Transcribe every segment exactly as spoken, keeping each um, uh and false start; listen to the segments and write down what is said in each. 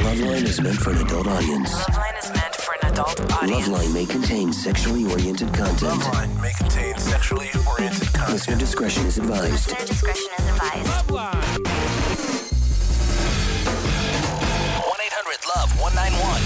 Loveline is meant for an adult audience. Loveline is meant for an adult audience. Loveline may contain sexually oriented content. Loveline may contain sexually oriented content. Listener discretion is advised. Listener discretion is advised. Loveline. one eight hundred love one nine one.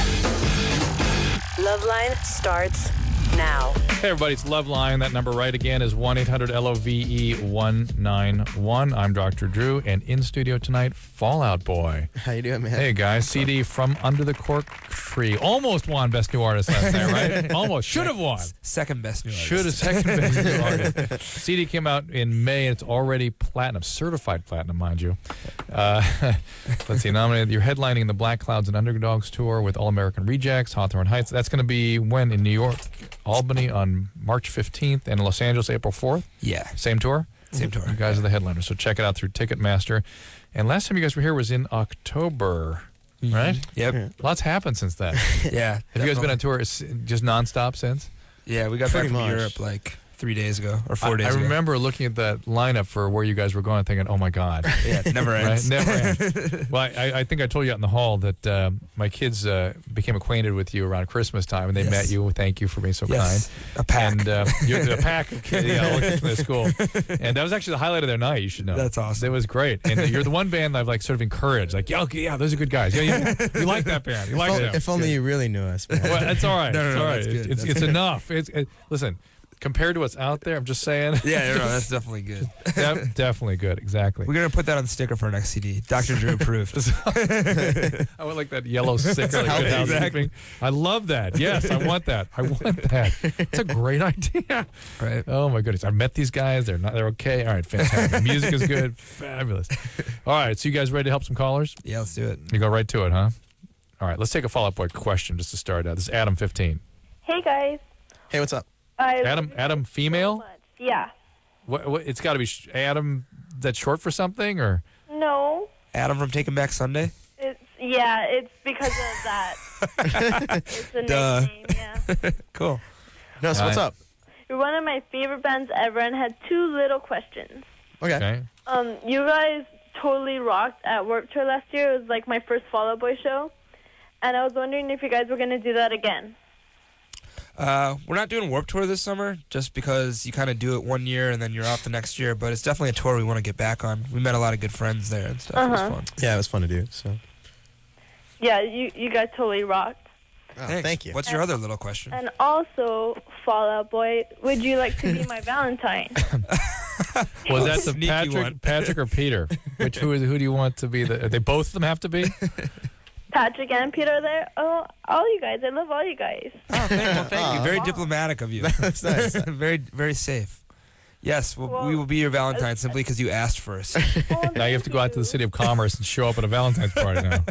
Loveline starts now. Hey everybody, it's Loveline. That number right again is one eight hundred L O V E one nine one. I'm Doctor Drew, and in studio tonight, Fallout Boy. How you doing, man? Hey guys, C D From Under the Cork Tree. Almost won Best New Artist last night, right? Almost. Should have won. Second best new artist. Should have second best new artist. C D came out in May, and it's already platinum, certified platinum, mind you. Uh, let's see, nominated. You're headlining the Black Clouds and Underdogs tour with All American Rejects, Hawthorne Heights. That's going to be when in New York, Albany on March fifteenth, and Los Angeles April fourth. Yeah. Same tour. Same tour. You guys are the headliners, so check it out through Ticketmaster. And last time you guys were here was in October, Mm-hmm. right? Yep. Lots happened since then. Yeah. Have you guys been on tour s- just nonstop since? Yeah, we got Pretty back from much. Europe like three days ago or four I, days I ago. remember looking at that lineup for where you guys were going, thinking, "Oh my God!" Yeah, it never Right? ends. Never ends. Well, I, I think I told you out in the hall that uh, my kids uh, became acquainted with you around Christmas time, and they Yes. met you. Thank you for being so Yes. kind. A pack. And uh, you're a pack of kids, yeah, all kids from the school. And that was actually the highlight of their night. You should know. That's awesome. It was great. And you're the one band I've like sort of encouraged. Like, yeah, okay, yeah, those are good guys. Yeah, you, you like that band. You like If, them. if only you really knew us, man. Well, that's all right. No, no, it's no, all right. that's good. It's, That's it's enough. It's it, listen. Compared to what's out there, I'm just saying. Yeah, no, no, that's definitely good. De- definitely good. Exactly. We're going to put that on the sticker for our next C D. Doctor Drew approved. I would like that yellow sticker. Like Good Exactly. Housekeeping. I love that. Yes, I want that. I want that. It's a great idea. Right. Oh my goodness! I've met these guys. They're not. They're okay. All right, fantastic. Music is good. Fabulous. All right, so you guys ready to help some callers? Yeah, let's do it. You go right to it, huh? All right, let's take a follow-up question just to start out. This is Adam fifteen. Hey guys. Hey, what's up? I Adam, Adam, female. much. Yeah. What, what? It's got to be sh- Adam. That's short for something, or No. Adam from Taking Back Sunday? It's yeah. It's because of that. It's a Duh. nickname. Yeah. Cool. No, so what's Hi. up? You're one of my favorite bands ever, and had two little questions. Okay. okay? Um, you guys totally rocked at Warped Tour last year. It was like my first Fall Out Boy show, and I was wondering if you guys were gonna do that again. Uh, we're not doing Warped Tour this summer just because you kind of do it one year and then you're off the next year, but it's definitely a tour we want to get back on. We met a lot of good friends there and stuff. It Uh-huh. was fun. Yeah, it was fun to do. So. Yeah, you you guys totally rocked. Oh, Thanks. thank you. What's your other little question? And also, Fall Out Boy, would you like to be my Valentine? Was that the Sneaky Patrick, one. Patrick or Peter? Which who is who do you want to be? The they both of them have to be. Patrick and Peter are there. Oh, all you guys. I love all you guys. Oh, thank, well, thank you. Aw. Very diplomatic of you. That's nice. very, very safe. Yes, we'll, Well, we will be your Valentine simply because you asked for us. Oh, Now you have to go out to the City of Commerce and show up at a Valentine's party now.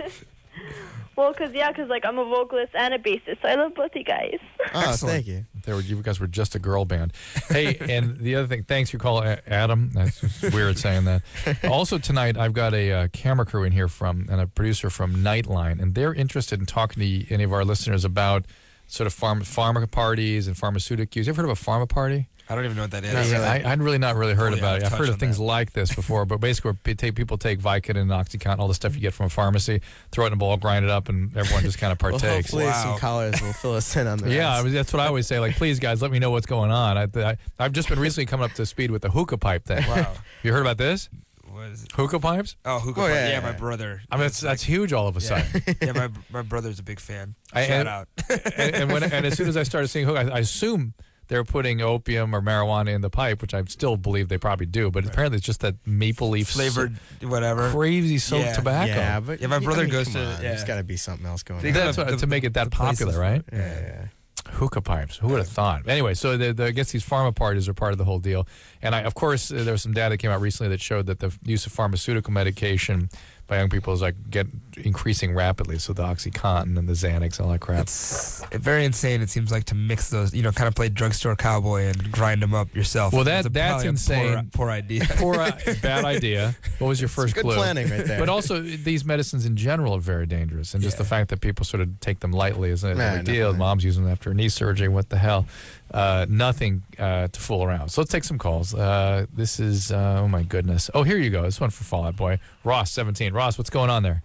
Well, because, yeah, because, like, I'm a vocalist and a bassist, so I love both you guys. Oh, Excellent. thank you. They were, you guys were just a girl band. Hey, and the other thing, thanks for calling A- Adam. That's just weird saying that. Also tonight, I've got a uh, camera crew in here from and a producer from Nightline, and they're interested in talking to any of our listeners about sort of pharma, pharma parties and pharmaceutical use. You ever heard of a pharma party? I don't even know what that is. Not really. I, I'd really not really heard Oh, yeah, about it. I'll I've heard touch of on things that. like this before, but basically where pe- take, people take Vicodin and OxyContin, all the stuff you get from a pharmacy, throw it in a bowl, grind it up, and everyone just kind of Well, partakes. hopefully Wow. some callers will fill us in on the Yeah, I rest. mean, that's what I always say. Like, please, guys, let me know what's going on. I, I, I've just been recently coming up to speed with the hookah pipe thing. Wow. You heard about this? What is it? Hookah pipes? Oh, hookah. Oh, Party. yeah, yeah, yeah, my yeah. brother. I mean, that's, that's huge all of a yeah. sudden. yeah, my my brother's a big fan. I- Shout and- out. and, and, when, and as soon as I started seeing hookah, I, I assume they're putting opium or marijuana in the pipe, which I still believe they probably do. But apparently it's just that maple leaf Flavored whatever. crazy soaked Yeah. tobacco. Yeah, but Yeah, my brother I mean, goes come to- on, yeah. There's got to be something else going They on. got That's the- what, the- to make it that the places popular, for right? it. Yeah, yeah. Hookah pipes. Who would have thought? Anyway, so the, the, I guess these pharma parties are part of the whole deal. And I, of course, uh, there was some data that came out recently that showed that the use of pharmaceutical medication by young people is like get increasing rapidly. So the OxyContin and the Xanax, all that crap. It's very insane. It seems like to mix those, you know, kind of play drugstore cowboy and grind them up yourself. Well, that- It's a- that's probably a insane. Poor, poor idea. Poor, uh, bad idea. What was your first Good clue? planning right there. But also, these medicines in general are very dangerous, and just Yeah. the fact that people sort of take them lightly is a Nah, big deal. definitely. Mom's using them after a knee surgery. What the hell? Uh, nothing uh, to fool around. So let's take some calls. Uh, this is uh, oh my goodness. Oh, here you go. This one for Fall Out Boy. Ross, seventeen. Ross, what's going on there?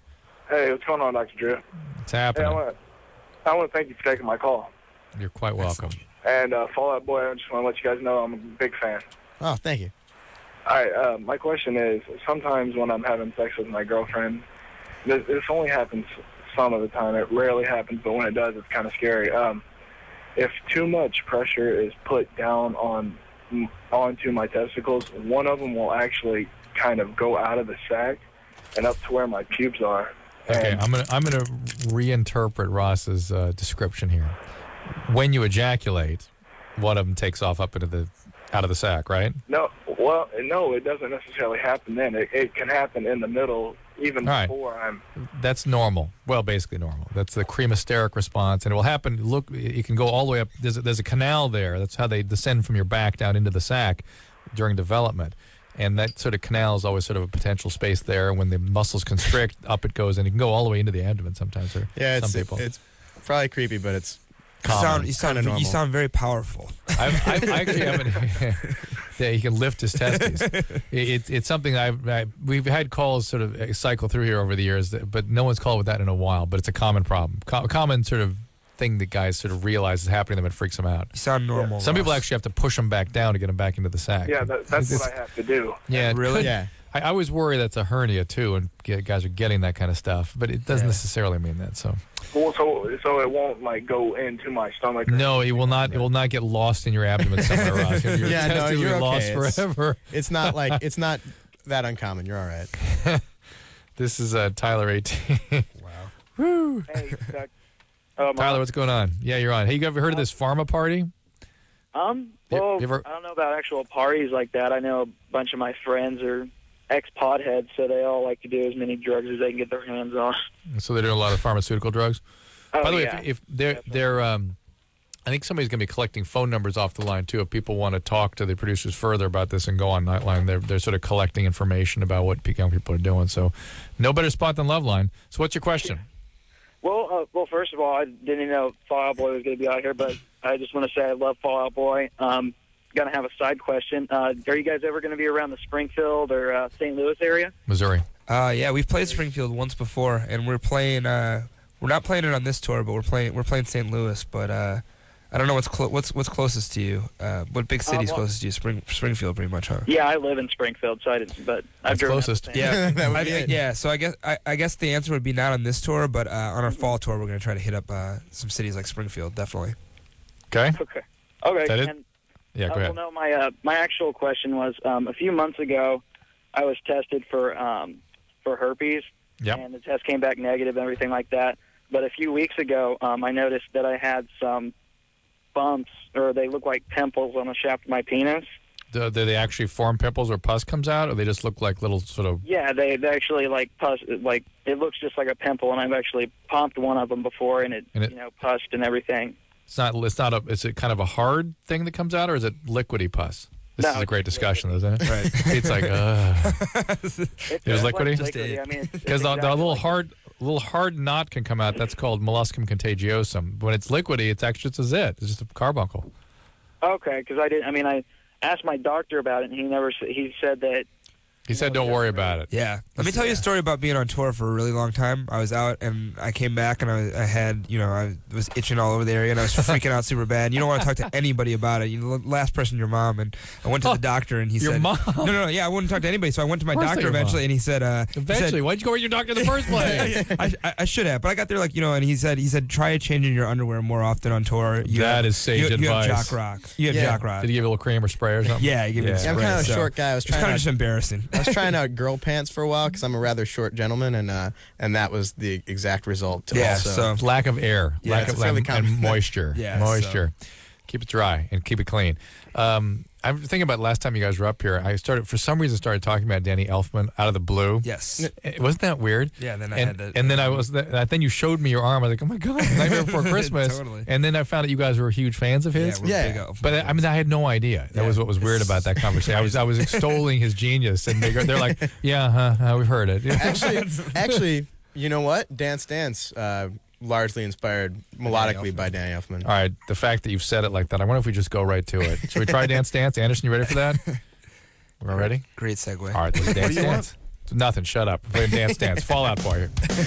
Hey, what's going on, Doctor Drew? It's Hey, happening. I want I want to thank you for taking my call. You're quite welcome. And uh, Fall Out Boy, I just want to let you guys know I'm a big fan. Oh, thank you. All right, uh, my question is, sometimes when I'm having sex with my girlfriend, this, this only happens some of the time. It rarely happens, but when it does, it's kind of scary. Um, if too much pressure is put down on onto my testicles, one of them will actually kind of go out of the sack and up to where my pubes are. Okay, And- I'm gonna I'm gonna reinterpret Ross's uh, description here. When you ejaculate, one of them takes off up into the out of the sack, right? No, well, no, it doesn't necessarily happen then. It, it can happen in the middle, even All right. before I'm. That's normal. Well, basically normal. That's the cremasteric response, and it will happen. Look, it can go all the way up. There's a, there's a canal there. That's how they descend from your back down into the sack during development. And that sort of canal is always sort of a potential space there. And when the muscles constrict, up it goes, and it can go all the way into the abdomen sometimes. Or Yeah, it's some people. it's probably creepy, but it's You common. sound, you, sound, Kinda normal. you sound very powerful. I've, I've I actually haven't. Yeah, he can lift his testes. It, it's it's something I've I, we've had calls sort of cycle through here over the years, that, but no one's called with that in a while. But it's a common problem, Co- common sort of thing that guys sort of realize is happening to them and freaks them out. You sound normal. Some people Ross. actually have to push them back down to get them back into the sack. Yeah, that, that's It's- what I have to do. Yeah, it Really? could- Yeah. I, I always worry that's a hernia too, and get, guys are getting that kind of stuff, but it doesn't Yeah. necessarily mean that. So Well, so so it won't like go into my stomach. or no, it will not. It will not get lost in your abdomen somewhere around. Your Yeah, no, testes will you're be lost okay. It's- forever. it's not like it's not that uncommon. You're all right. This is uh, Tyler eighteen. Hey, Doc. Um, Tyler, what's going on? Yeah, you're on. Hey, you ever heard of this pharma party? Um, You- well, you ever- I don't know about actual parties like that. I know a bunch of my friends are ex-potheads, so they all like to do as many drugs as they can get their hands on. So they're doing a lot of pharmaceutical drugs. Oh, By the way, yeah. if, if they're they're, um, I think somebody's going to be collecting phone numbers off the line too. If people want to talk to the producers further about this and go on Nightline, they're they're sort of collecting information about what young people are doing. So, no better spot than Loveline. So, what's your question? Well, uh, well, first of all, I didn't even know Fall Out Boy was going to be out here, but I just want to say I love Fall Out Boy. Um, going to have a side question. Uh, are you guys ever going to be around the Springfield or uh, Saint Louis area? Missouri. Uh, yeah, we've played Springfield once before, and we're playing. Uh, we're not playing it on this tour, but we're playing. We're playing Saint Louis. But uh, I don't know what's clo- what's what's closest to you. Uh, what big city's well- closest to you? Spring Springfield, pretty much, huh? Yeah, I live in Springfield, so I didn't, but I've That's driven up closest. to Saint Yeah, That would I- be I- it. yeah. So I guess I, I guess the answer would be not on this tour, but uh, on our fall tour, we're going to try to hit up uh, some cities like Springfield, definitely. Okay. Okay. Okay. Is that it? And, Yeah. Go uh, ahead. Well, no, my uh, my actual question was um, a few months ago, I was tested for um, for herpes, Yep. and the test came back negative and everything like that. But a few weeks ago, um, I noticed that I had some bumps, or they look like pimples on the shaft of my penis. Do, do they actually form pimples or pus comes out, or they just look like little sort of? Yeah, they they actually like pus, like it looks just like a pimple, and I've actually pumped one of them before, and it, And it- you know pussed and everything. It's not. It's not a. Is it kind of a hard thing that comes out, or is it liquidy pus? This No, is a it's great just discussion, liquidy. isn't it? Right. It's like, uh, It's It was just liquidy? like liquidy. I mean, it's- it's because the, the exactly little like- hard, little hard knot can come out. That's called molluscum contagiosum. When it's liquidy, it's actually just a zit. It's just a carbuncle. Okay, because I didn't. I mean, I asked my doctor about it, and he never. s- He said that. He said, "Don't worry about it." Yeah. Let me tell you a story about being on tour for a really long time. I was out and I came back and I, I had, you know, I was itching all over the area and I was freaking out super bad. You don't want to talk to anybody about it. You know, the last person, your mom. And I went to the doctor and he Your said, mom? No, no, no. Yeah, I wouldn't talk to anybody. So I went to my Of course not doctor your eventually mom. and he said, uh, he Eventually, said- why'd you go to your doctor in the first place? I, I, I should have, but I got there like you know, and he said he said try changing your underwear more often on tour. You That have, is sage you, You have advice. jock rock. You have Yeah. jock rock. Did he give you a little cream or spray or something? Yeah, he gave me Yeah. the Yeah, I'm spray, kind of a so short guy. I was It's kind trying of just out, embarrassing. I was trying out girl pants for a while because I'm a rather short gentleman, and uh, and that was the exact result. Yeah, also. so- Lack of air, Yeah, lack it's of a fairly and, common and thing. moisture. Yeah, moisture. Keep it dry and keep it clean. Um, I'm thinking about last time you guys were up here. I started for some reason started talking about Danny Elfman out of the blue. Yes. It- wasn't that weird? Yeah, then I and, had to- and then I was th- then you showed me your arm. I was like, oh my god, Nightmare Before Christmas. Totally. And then I found out you guys were huge fans of Yeah, his. we're Yeah. big out. But I mean, I had no idea. That Yeah. was what was weird about that conversation. I was I was extolling his genius, and they go, they're like, yeah, huh, huh, we've heard it. actually, actually, you know what? Dance Dance, uh, largely inspired melodically by Danny Elfman. All right, the fact that you've said it like that, I wonder if we just go right to it. Should we try Dance Dance? Anderson, you ready for that? We're ready? Great segue. All right, let's Dance Dance. Nothing. Shut up. We're playing Dance Dance. Fall Out Boy.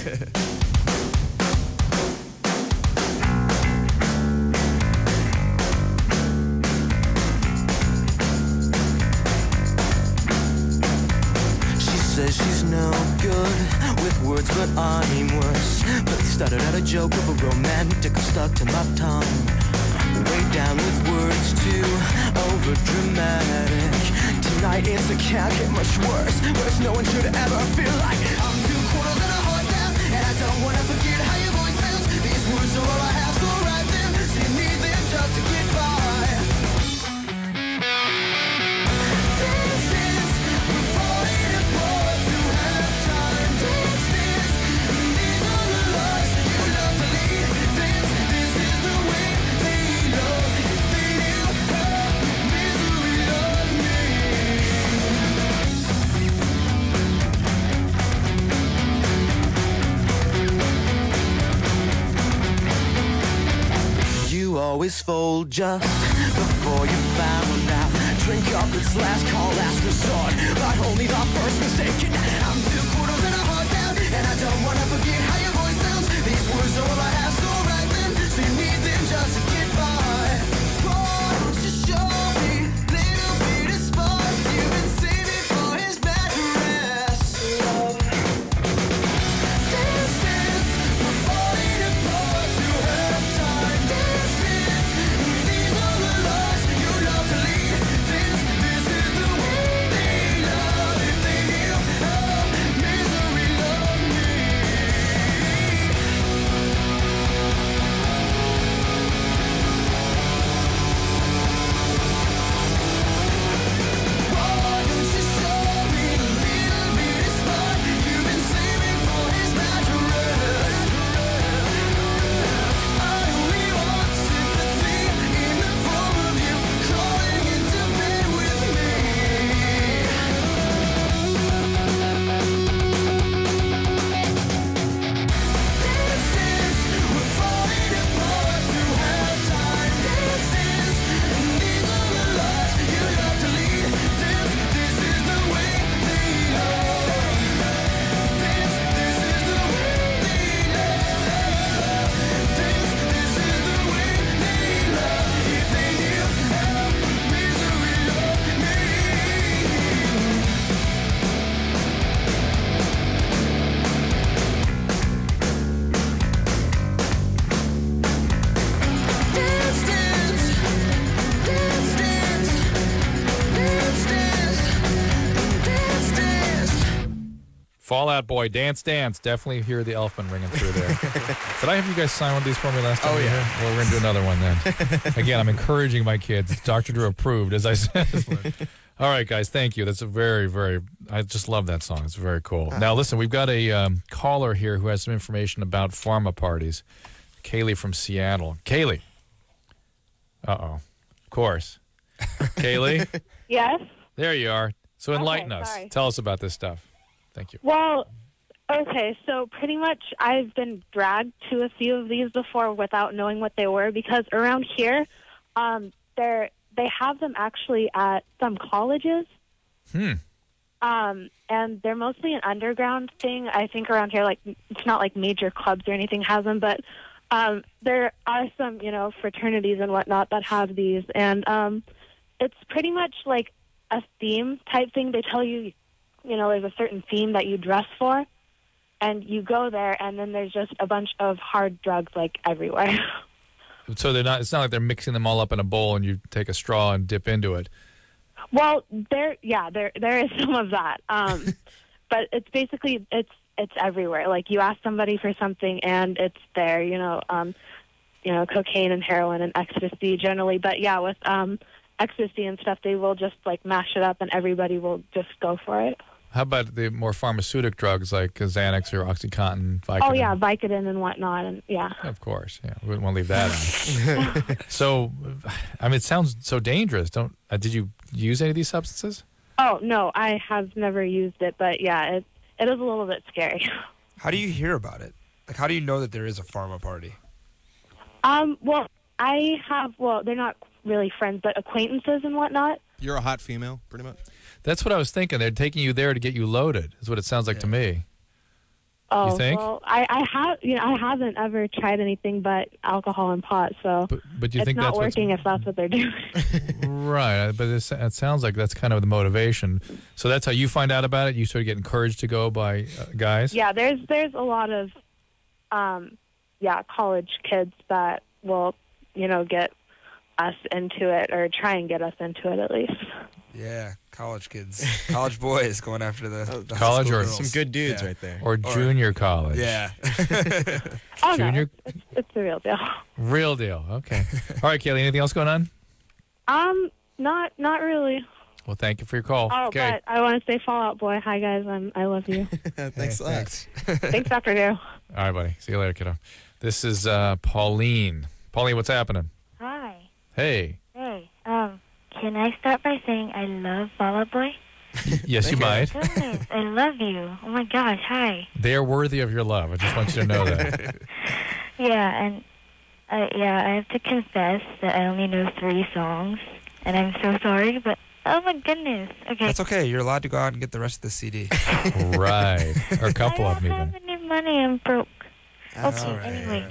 Says she's no good with words, but I'm worse. But it started out a joke of a romantic stuck to my tongue. Way down with words too over dramatic. Tonight it's a can't get much worse. Worse, no one should ever feel like I'm two quarters and a heart down, and I don't wanna forget how your voice sounds. These words are all I have, so write them. So you need them just to get by. Dance, dance, we're falling apart. To have time, dance, dance. These are the lies you love to lead. Dance, this is the way they love. If they knew how misery loved me. You always fold just before you found out. Drink up, it's last call, last resort, but only the first mistake. I'm two quarters and a heart down, and I don't wanna forget how your voice sounds. These words are all I have, so write them. So you need them just to get by. Won't you show me little bit of spark you've been saving for his bad rest? Dance, dance, we're falling apart. To have time, dance, dance. These are the lies you love to lead. Dance, this is the way they love. If they knew how misery loved me. Why don't you show me a little bit of spark you've been saving for his mattress? I only want sympathy in the form of you crawling into bed with me. Dance, dance, we're falling apart. To have time, dance, dance. These are the lies you love to lead. Dance, this is the way they love. Dance, this is the way they love. Dance, this is the way they love. If they knew how misery loved me. Dance, dance, dance, dance, dance, dance, dance, dance. Fall Out Boy. Dance Dance. Definitely hear the Elfman ringing through there. Did I have you guys sign one of these for me last time? Oh, we were yeah. here? Well, we're going to do another one then. Again, I'm encouraging my kids. Doctor Drew approved, as I said. All right, guys. Thank you. That's a very, very, I just love that song. It's very cool. Now, listen, we've got a um, caller here who has some information about pharma parties. Kaylee from Seattle. Kaylee. Uh-oh. Of course. Kaylee, Yes. there you are. So enlighten Okay, us. sorry. Tell us about this stuff. Thank you. Well, okay, so pretty much I've been dragged to a few of these before without knowing what they were because around here, um, they're they have them actually at some colleges. Hmm. Um, and they're mostly an underground thing. I think around here, like it's not like major clubs or anything has them, but um, there are some, you know, fraternities and whatnot that have these, and um, it's pretty much like a theme type thing. They tell you, you know, there's a certain theme that you dress for, and you go there, and then there's just a bunch of hard drugs like everywhere. So they're not. It's not like they're mixing them all up in a bowl and you take a straw and dip into it. Well, there, yeah, there, there is some of that, um, but it's basically it's it's everywhere. Like you ask somebody for something, and it's there. You know, um, you know, cocaine and heroin and ecstasy generally. But yeah, with um, ecstasy and stuff, they will just like mash it up, and everybody will just go for it. How about the more pharmaceutic drugs like Xanax or OxyContin, Vicodin? Oh yeah, Vicodin and whatnot, and yeah. Of course, yeah. We wouldn't want to leave that out. So, I mean, it sounds so dangerous. Don't? Uh, did you use any of these substances? Oh no, I have never used it, but yeah, it it is a little bit scary. How do you hear about it? Like, how do you know that there is a pharma party? Um, well, I have. Well, they're not really friends, but acquaintances and whatnot. You're a hot female, pretty much. That's what I was thinking. They're taking you there to get you loaded. Is what it sounds like to me. Oh, You think? well, I, I have, you know, I haven't ever tried anything but alcohol and pot, so But, but you it's think not that's what's- working if that's what they're doing. Right, but it's, it sounds like that's kind of the motivation. So that's how you find out about it. You sort of get encouraged to go by uh, guys. Yeah, there's there's a lot of, um, yeah, college kids that will, you know, get us into it or try and get us into it at least. Yeah, college kids, college boys going after the, the high College school or girls. Some good dudes Yeah. right there. Or junior college. Yeah. Oh Junior, no, it's, it's the real deal. real deal. Okay. All right, Kaylee. Anything else going on? Um, not not really. Well, thank you for your call. Oh, okay. but I want to say Fallout Boy. Hi guys, I'm I love you. Thanks a lot. Thanks. Thanks, Doctor New. All right, buddy. See you later, kiddo. This is uh, Pauline. Pauline, what's happening? Hi. Hey. Hey. Um, can I start by saying I love Fall Out Boy? Yes, you might. Goodness, I love you. Oh my gosh, hi. They are worthy of your love. I just want you to know that. Yeah, and uh, yeah, I have to confess that I only know three songs, and I'm so sorry, but oh my goodness. Okay. That's okay. You're allowed to go out and get the rest of the C D. Right. Or a couple I of them don't even. have any money. I'm broke. That's Okay, all right. anyway.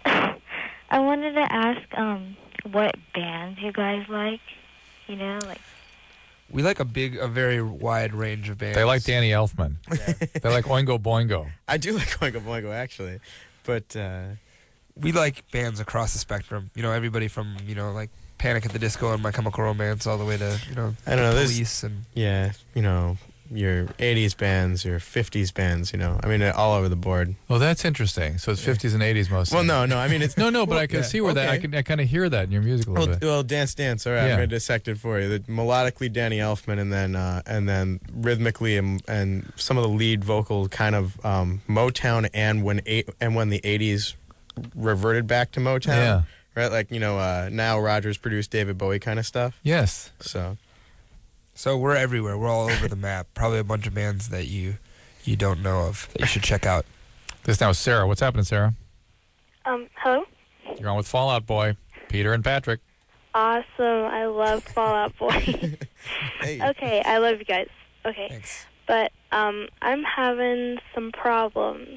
I wanted to ask um what bands you guys like. You know, like We like a big, a very wide range of bands. They like Danny Elfman. They like Oingo Boingo. I do like Oingo Boingo, actually. But, uh, We like bands across the spectrum. You know, everybody from, you know, like Panic at the Disco and My Chemical Romance all the way to, you know, I don't know. the There's, Police and yeah, you know, your eighties bands, your fifties bands, you know. I mean, all over the board. Oh, that's interesting. So it's fifties and eighties mostly. Well, no, no. I mean, it's No, no, but I can Yeah, see where that I okay. can I kind of hear that in your music a little Well, bit. well, Dance Dance. All right, Yeah. I'm going to dissect it for you. The, melodically, Danny Elfman, and then uh, and then rhythmically, and, and some of the lead vocal kind of um, Motown, and when eight, and when the eighties reverted back to Motown. Yeah. Right, like you know, uh, now Rogers produced David Bowie kind of stuff. Yes. So so we're everywhere. We're all over the map. Probably a bunch of bands that you you don't know of that you should check out. This now is Sarah. What's happening, Sarah? Um, hello. You're on with Fallout Boy, Peter and Patrick. Awesome. I love Fallout Boy. hey, Okay, I love you guys. Okay. Thanks. But um, I'm having some problems.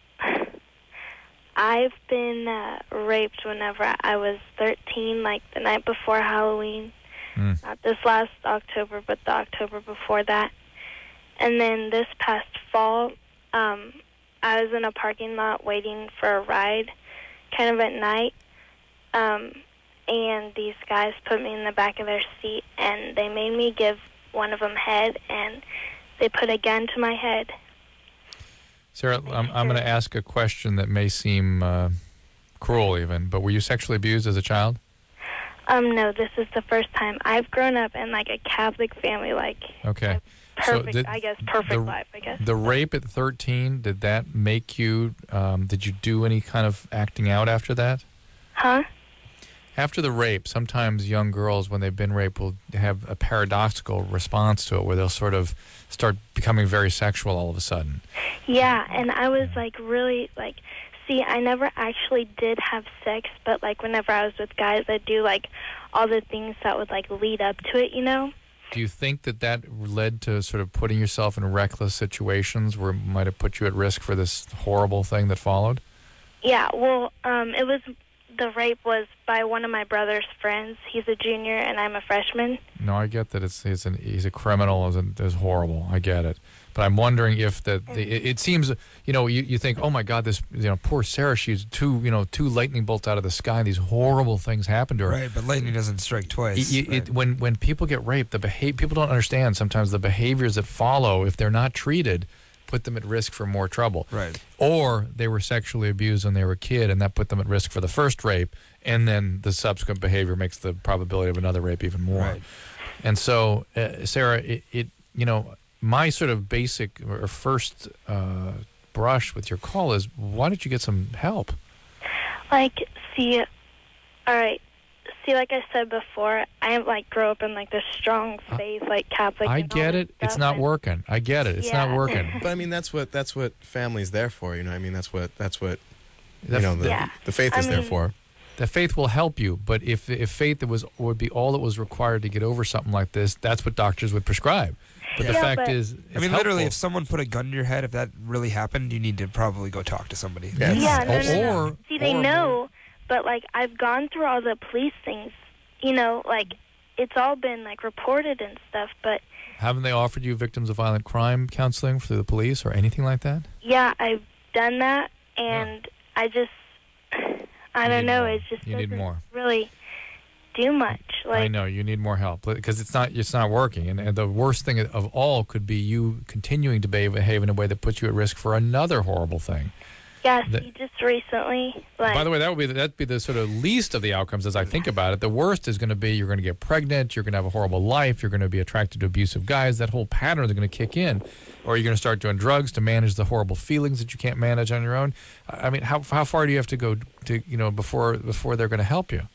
I've been uh, raped whenever I was thirteen, like the night before Halloween. Mm. Not this last October, but the October before that. And then this past fall, um, I was in a parking lot waiting for a ride, kind of at night. Um, and these guys put me in the back of their seat, and they made me give one of them head, and they put a gun to my head. Sarah, I'm, I'm going to ask a question that may seem uh, cruel even, but were you sexually abused as a child? Um, no, this is the first time. I've grown up in, like, a Catholic family, like, Okay. perfect, did I guess, perfect the, life, I guess. The rape at thirteen, did that make you, um, did you do any kind of acting out after that? Huh? After the rape, sometimes young girls, when they've been raped, will have a paradoxical response to it where they'll sort of start becoming very sexual all of a sudden. Yeah, and I was, like, really, like, see, I never actually did have sex, but, like, whenever I was with guys, I'd do, like, all the things that would, like, lead up to it, you know? Do you think that that led to sort of putting yourself in reckless situations where it might have put you at risk for this horrible thing that followed? Yeah, well, um, it was, the rape was by one of my brother's friends. He's a junior, and I'm a freshman. No, I get that it's he's, an, he's a criminal, is is horrible. I get it, but I'm wondering if that the, it, it seems, you know, you, you think, oh my God, this, you know, poor Sarah, she's two, you know, two lightning bolts out of the sky. These horrible things happen to her. Right, but lightning doesn't strike twice. It, it, right. when when people get raped, the behavior people don't understand sometimes the behaviors that follow if they're not treated put them at risk for more trouble. Right. Or they were sexually abused when they were a kid, and that put them at risk for the first rape, and then the subsequent behavior makes the probability of another rape even more. Right. And so, uh, Sarah, it, it you know, my sort of basic or first uh, brush with your call is, why don't you get some help? Like, see, all right. See, like I said before, I like grew up in like this strong faith, like Catholic. I and all get this it. It's stuff, not and- working. I get it. It's Yeah. not working. but I mean, that's what that's what family's there for. You know, I mean, that's what that's what you The- know the, Yeah. the faith I is there mean- for. The faith will help you, but if if faith was would be all that was required to get over something like this, that's what doctors would prescribe. But the Yeah, fact but- is, I it's mean, literally, helpful. if someone put a gun to your head, if that really happened, you need to probably go talk to somebody. Yeah. Yeah, no, Or- no, no. or- See, they or- know, but like I've gone through all the police things. You know, like it's all been like reported and stuff. But Haven't they offered you victims of violent crime counseling through the police or anything like that? yeah, I've done that, and I just, I don't need know. more. It just You need doesn't more. really do much. Like I know you need more help because it's not it's not working, and, and the worst thing of all could be you continuing to behave, behave in a way that puts you at risk for another horrible thing. yeah, the- see, just recently, like By the way, that would be the, that'd be the sort of least of the outcomes as I think about it. The worst is going to be you're going to get pregnant, you're going to have a horrible life, you're going to be attracted to abusive guys. That whole pattern is going to kick in, or you're going to start doing drugs to manage the horrible feelings that you can't manage on your own. I mean, how how far do you have to go to you know before before they're going to help you?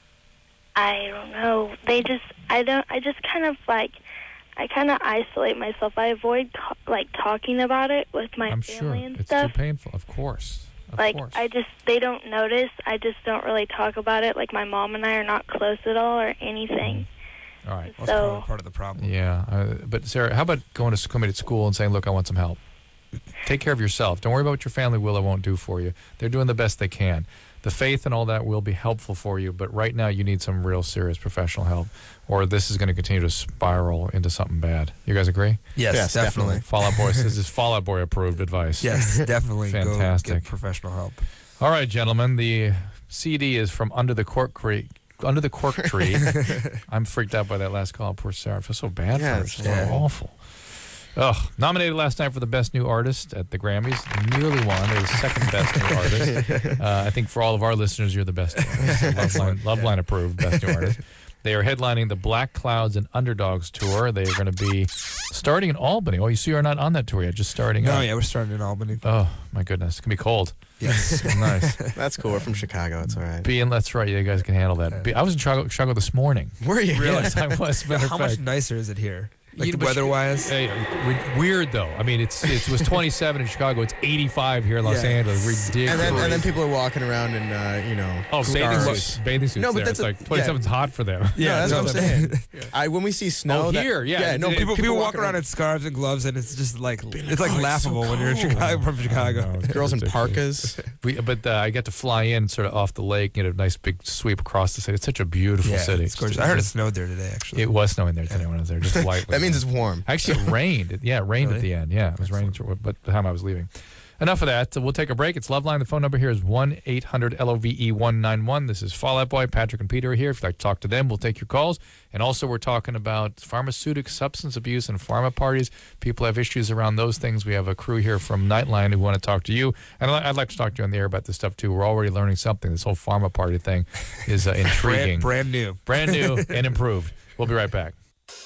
I don't know. They just, I don't, I just kind of like, I kind of isolate myself. I avoid ta- like talking about it with my I'm sure family and it's stuff. too painful. Of course, of like course. I just, they don't notice. I just don't really talk about it. Like my mom and I are not close at all or anything. All right. Well, that's So- probably part of the problem. Yeah, uh, but Sarah, how about going to coming to school and saying, "Look, I want some help. Take care of yourself. Don't worry about what your family will or won't do for you. They're doing the best they can. The faith and all that will be helpful for you, but right now you need some real serious professional help, or this is going to continue to spiral into something bad." You guys agree? Yes, Yes, definitely. Fallout Boy, this is Fallout Boy approved advice. Yes, definitely. Fantastic. Go get professional help. All right, gentlemen, the C D is from Under the Cork Tree. Under the Cork Tree. I'm freaked out by that last call. Poor Sarah. I feel so bad for her. Yes, It's yeah. so awful. Ugh. Nominated last night for the Best New Artist at the Grammys. Nearly won. They're the second Best New Artist. Uh, I think for all of our listeners, you're the best new artist. Loveline, Loveline approved Best New Artist. They are headlining the Black Clouds and Underdogs tour. They are going to be starting in Albany. Oh, you see, you're not on that tour yet. Just starting No, out. yeah, we're starting in Albany. Oh, my goodness. It's going to be cold. Yes. Nice. That's cool. We're from Chicago. It's all right. Being, that's right. You guys can handle that. Be, I was in Chicago, Chicago this morning. Were you? Yes, I was. Matter of How much fact. nicer is it here? Like You know, but weather-wise? Hey, re- weird though. I mean, it's it was twenty-seven in Chicago. It's eighty-five here in Los Yeah. Angeles. Ridiculous. And then and then people are walking around in uh, you know. oh, bathing scarves. suits. Bathing suits. No, but there. that's it's a- like twenty-seven's hot for them. Yeah, that's no, what I'm saying. I when we see snow. Oh, that- here, yeah. no, People- People, people walk walking around in scarves and gloves, and it's just like it's like "Oh, it's laughable so when you're in cold." Chicago from Chicago. I know, it's Girls in ridiculous. parkas. We, but uh, I got to fly in sort of off the lake, get a nice big sweep across the city. It's such a beautiful Yeah, city. it's gorgeous. I heard it snowed there today, actually. It was snowing there today when I was there, just lightly. That means it's warm. Actually, it rained. It- Yeah, it rained at Really? the end. Yeah, it was raining, to- but by the time I was leaving. Enough of that. So we'll take a break. It's Loveline. The phone number here is one eight hundred L O V E one nine one. This is Fallout Boy. Patrick and Peter are here. If you'd like to talk to them, we'll take your calls. And also, we're talking about pharmaceutical substance abuse and pharma parties. People have issues around those things. We have a crew here from Nightline who want to talk to you. And I'd like to talk to you on the air about this stuff, too. We're already learning something. This whole pharma party thing is uh, intriguing. brand, brand new. Brand new and improved. We'll be right back.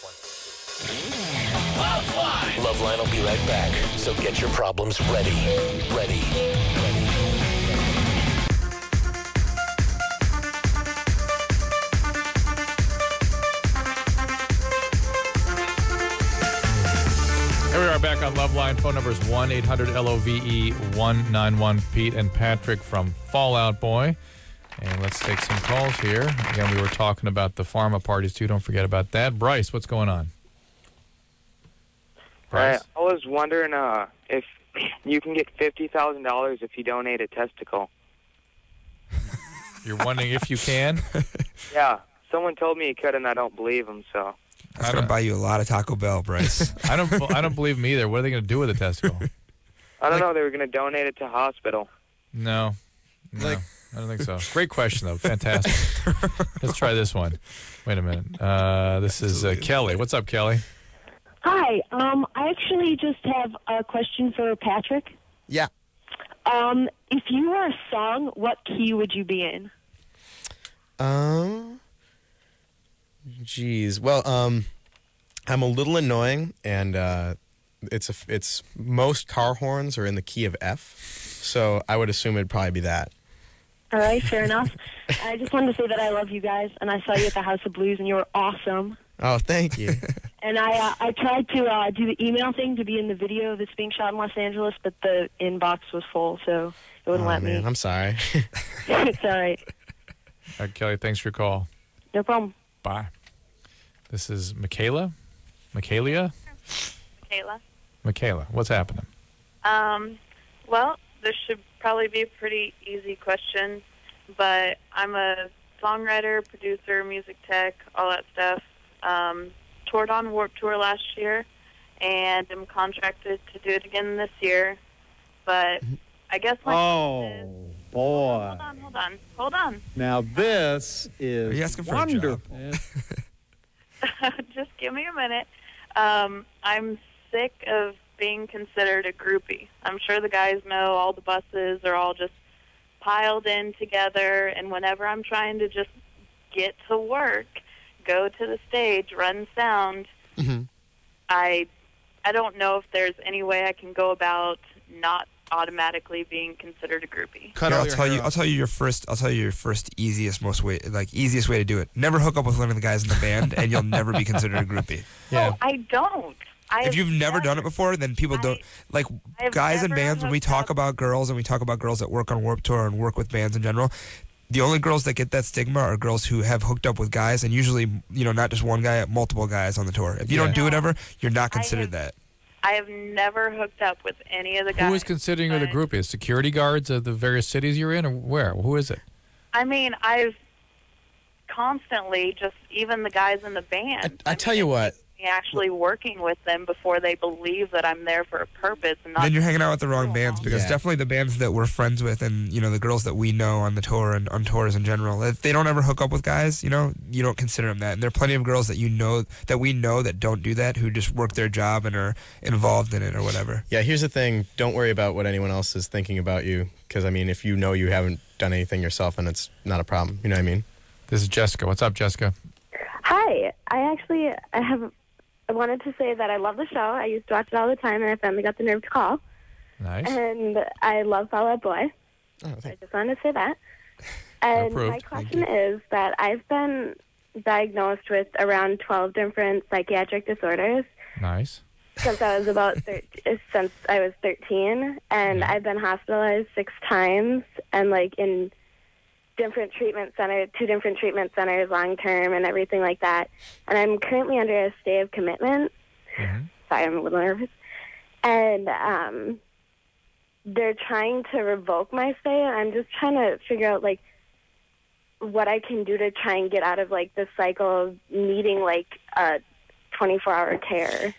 Loveline will be right back. So get your problems ready. Ready. Ready. Here we are back on Loveline. Phone number is one eight hundred L O V E one nine one. Pete and Patrick from Fallout Boy. And let's take some calls here. Again, we were talking about the pharma parties, too. Don't forget about that. Bryce, what's going on? Right. Bryce? I was wondering uh, if you can get fifty thousand dollars if you donate a testicle. You're wondering if you can? Yeah. Someone told me you could, and I don't believe them, so. That's going to buy you a lot of Taco Bell, Bryce. I don't I don't believe them either. What are they going to do with a testicle? I don't know. They were going to donate it to hospital. No. No, I don't think so. Great question, though. Fantastic. Let's try this one. Wait a minute. Uh, this is uh, Kelly. What's up, Kelly? Hi. Um, I actually just have a question for Patrick. Yeah. Um, if you were a song, what key would you be in? Um. Geez. Well, um, I'm a little annoying, and uh, it's a, it's most car horns are in the key of F, so I would assume it'd probably be that. All right, fair enough. I just wanted to say that I love you guys, and I saw you at the House of Blues, and you were awesome. Oh, thank you. And I uh, I tried to uh, do the email thing to be in the video that's being shot in Los Angeles, but the inbox was full, so it wouldn't oh, let man, me. I'm sorry. It's all right. All right, Kelly, thanks for your call. No problem. Bye. This is Michaela. Michaelia? Kayla. Michaela, what's happening? Um, well, this should probably be a pretty easy question, but I'm a songwriter, producer, music tech, all that stuff. Um, toured on Warped Tour last year, and I'm contracted to do it again this year. But I guess my Oh, boy. hold on, hold on, hold on. Now, this is Are you asking for a job? wonderful. Just give me a minute. Um, I'm sick of being considered a groupie. I'm sure the guys know all the buses are all just piled in together, and whenever I'm trying to just get to work, go to the stage, run sound, Mm-hmm. I I don't know if there's any way I can go about not automatically being considered a groupie. Here, I'll tell you. I'll tell you your first. I'll tell you your first easiest, most way, like easiest way to do it. Never hook up with one of the guys in the band, and you'll never be considered a groupie. No, I don't. I If have you've never done it before, then people don't like I have guys in never bands. When we talk about girls and we talk about girls that work on Warped Tour and work with bands in general, the only girls that get that stigma are girls who have hooked up with guys, and usually, you know, not just one guy, multiple guys on the tour. If you Yeah. don't do it ever, you're not considered that. I have never hooked up with any of the guys. Who is considering you the groupie? Is security guards of the various cities you're in, or where? Who is it? I mean, I've constantly just, even the guys in the band, I tell you what. actually working with them before they believe that I'm there for a purpose. And not Then you're hanging out with the wrong bands, because Yeah. definitely the bands that we're friends with, and you know the girls that we know on the tour and on tours in general, if they don't ever hook up with guys, you know, you don't consider them that. And there are plenty of girls that you know that we know that don't do that, who just work their job and are involved in it or whatever. Yeah, here's the thing. Don't worry about what anyone else is thinking about you, because, I mean, if you know you haven't done anything yourself, then it's not a problem. You know what I mean? This is Jessica. What's up, Jessica? Hi. I actually I have I wanted to say that I love the show. I used to watch it all the time, and I finally got the nerve to call. Nice. And I love Fall Out Boy. I just wanted to say that. And Approved. my question is that I've been diagnosed with around twelve different psychiatric disorders Nice. since I was about thir- since I was thirteen, and I've been hospitalized six times, and like in different treatment centers, two different treatment centers, long term, and everything like that. And I'm currently under a stay of commitment. Sorry, I'm a little nervous. And um, they're trying to revoke my stay, and I'm just trying to figure out like what I can do to try and get out of like the cycle of needing like a twenty-four hour care.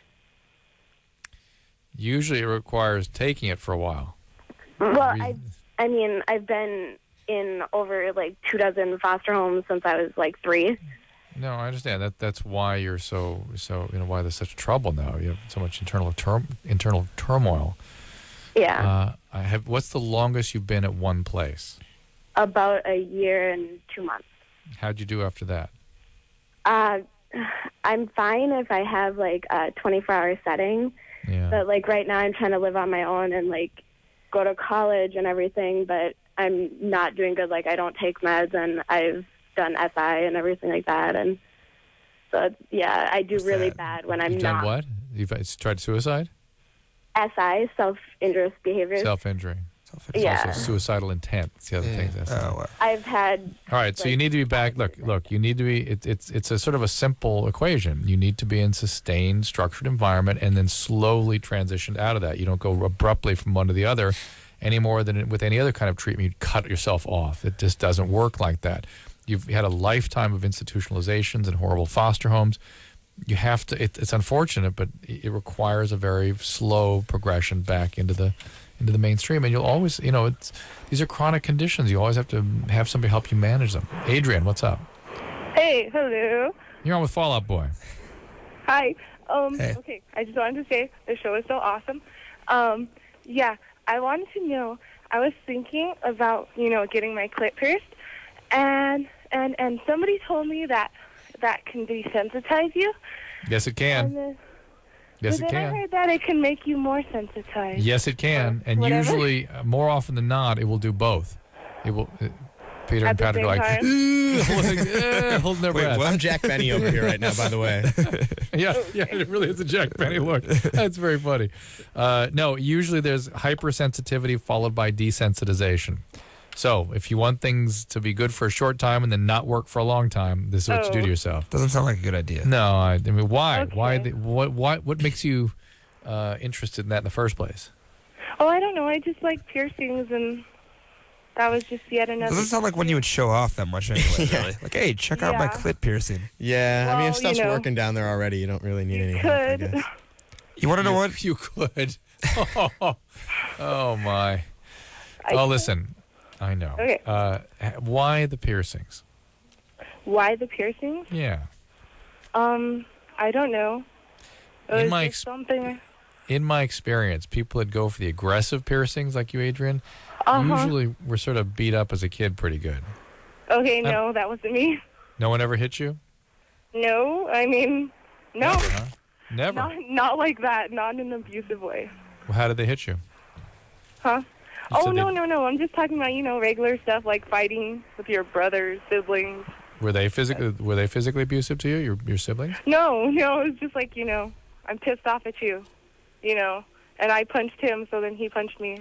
Usually it requires taking it for a while. Well, I, I mean, I've been in over like two dozen foster homes since I was like three. No, I understand that. That's why you're so so. You know why there's such trouble now. You have so much internal term internal turmoil. Yeah. Uh, I have. What's the longest you've been at one place? About a year and two months. How'd you do after that? Uh, I'm fine if I have like a twenty-four hour setting. Yeah. But like right now, I'm trying to live on my own and like go to college and everything. But I'm not doing good. Like I don't take meds, and I've done S I and everything like that. And so it's, yeah, I do really bad when I'm You've not. done what? You've tried suicide? S I, self-injurious behaviors. Self-injury. It's Yeah. also suicidal intent. It's the other thing. That's I've had. All right, so you need to be back. Look, look. You need to be. It, it's it's a sort of a simple equation. You need to be in sustained, structured environment, and then slowly transition out of that. You don't go abruptly from one to the other, any more than with any other kind of treatment. You cut yourself off. It just doesn't work like that. You've had a lifetime of institutionalizations and horrible foster homes. You have to. It, it's unfortunate, but it requires a very slow progression back into the into the mainstream. And you'll always, you know, it's these are chronic conditions. You always have to have somebody help you manage them. Adrian, what's up? Hey, hello. You're on with Fall Out Boy. Hi. Um, Hey. Okay, I just wanted to say the show is so awesome. Um, yeah, I wanted to know, I was thinking about, you know, getting my clit pierced, and and and somebody told me that that can desensitize you. Yes, it And can. then, Yes, but it then I can. heard that it can make you more sensitized. Yes, it can. And whatever. usually, uh, more often than not, it will do both. It will. Uh, Peter At and the Patrick are same like, time? "Ooh," holding, eh, holding their Wait, breath. what? I'm Jack Benny over here right now, by the way. yeah, yeah, it really is a Jack Benny look. That's very funny. Uh, no, usually there's hypersensitivity followed by desensitization. So if you want things to be good for a short time and then not work for a long time, this is what you do to Oh. yourself. Doesn't sound like a good idea. No, I, I mean, why? Why? The, what? What? What makes you uh, interested in that in the first place? Oh, I don't know. I just like piercings, and that was just yet another. Doesn't sound like when you would show off that much anyway. Really. Like, hey, check out my Yeah. clit piercing. Yeah, I mean, if Well, stuff's you know, working down there already, you don't really need any help, I Could. guess. You want to know what? You could. Oh, oh my. I- Oh, listen. I know. Okay. Uh, why the piercings? Why the piercings? Yeah. Um, I don't know. It In was my just ex- something. In my experience, people that go for the aggressive piercings like you, Adrian, Uh-huh. usually were sort of beat up as a kid pretty good. Okay, no, that wasn't me. No one ever hit you? No, I mean, no, Never, huh? Never. not not like that. Not in an abusive way. Well, how did they hit you? Huh? You Oh said no, they- no, no. I'm just talking about you know regular stuff like fighting with your brothers, siblings. Were they physically were they physically abusive to you, your your siblings? No, no. It was just like you know, I'm pissed off at you, you know, and I punched him, so then he punched me.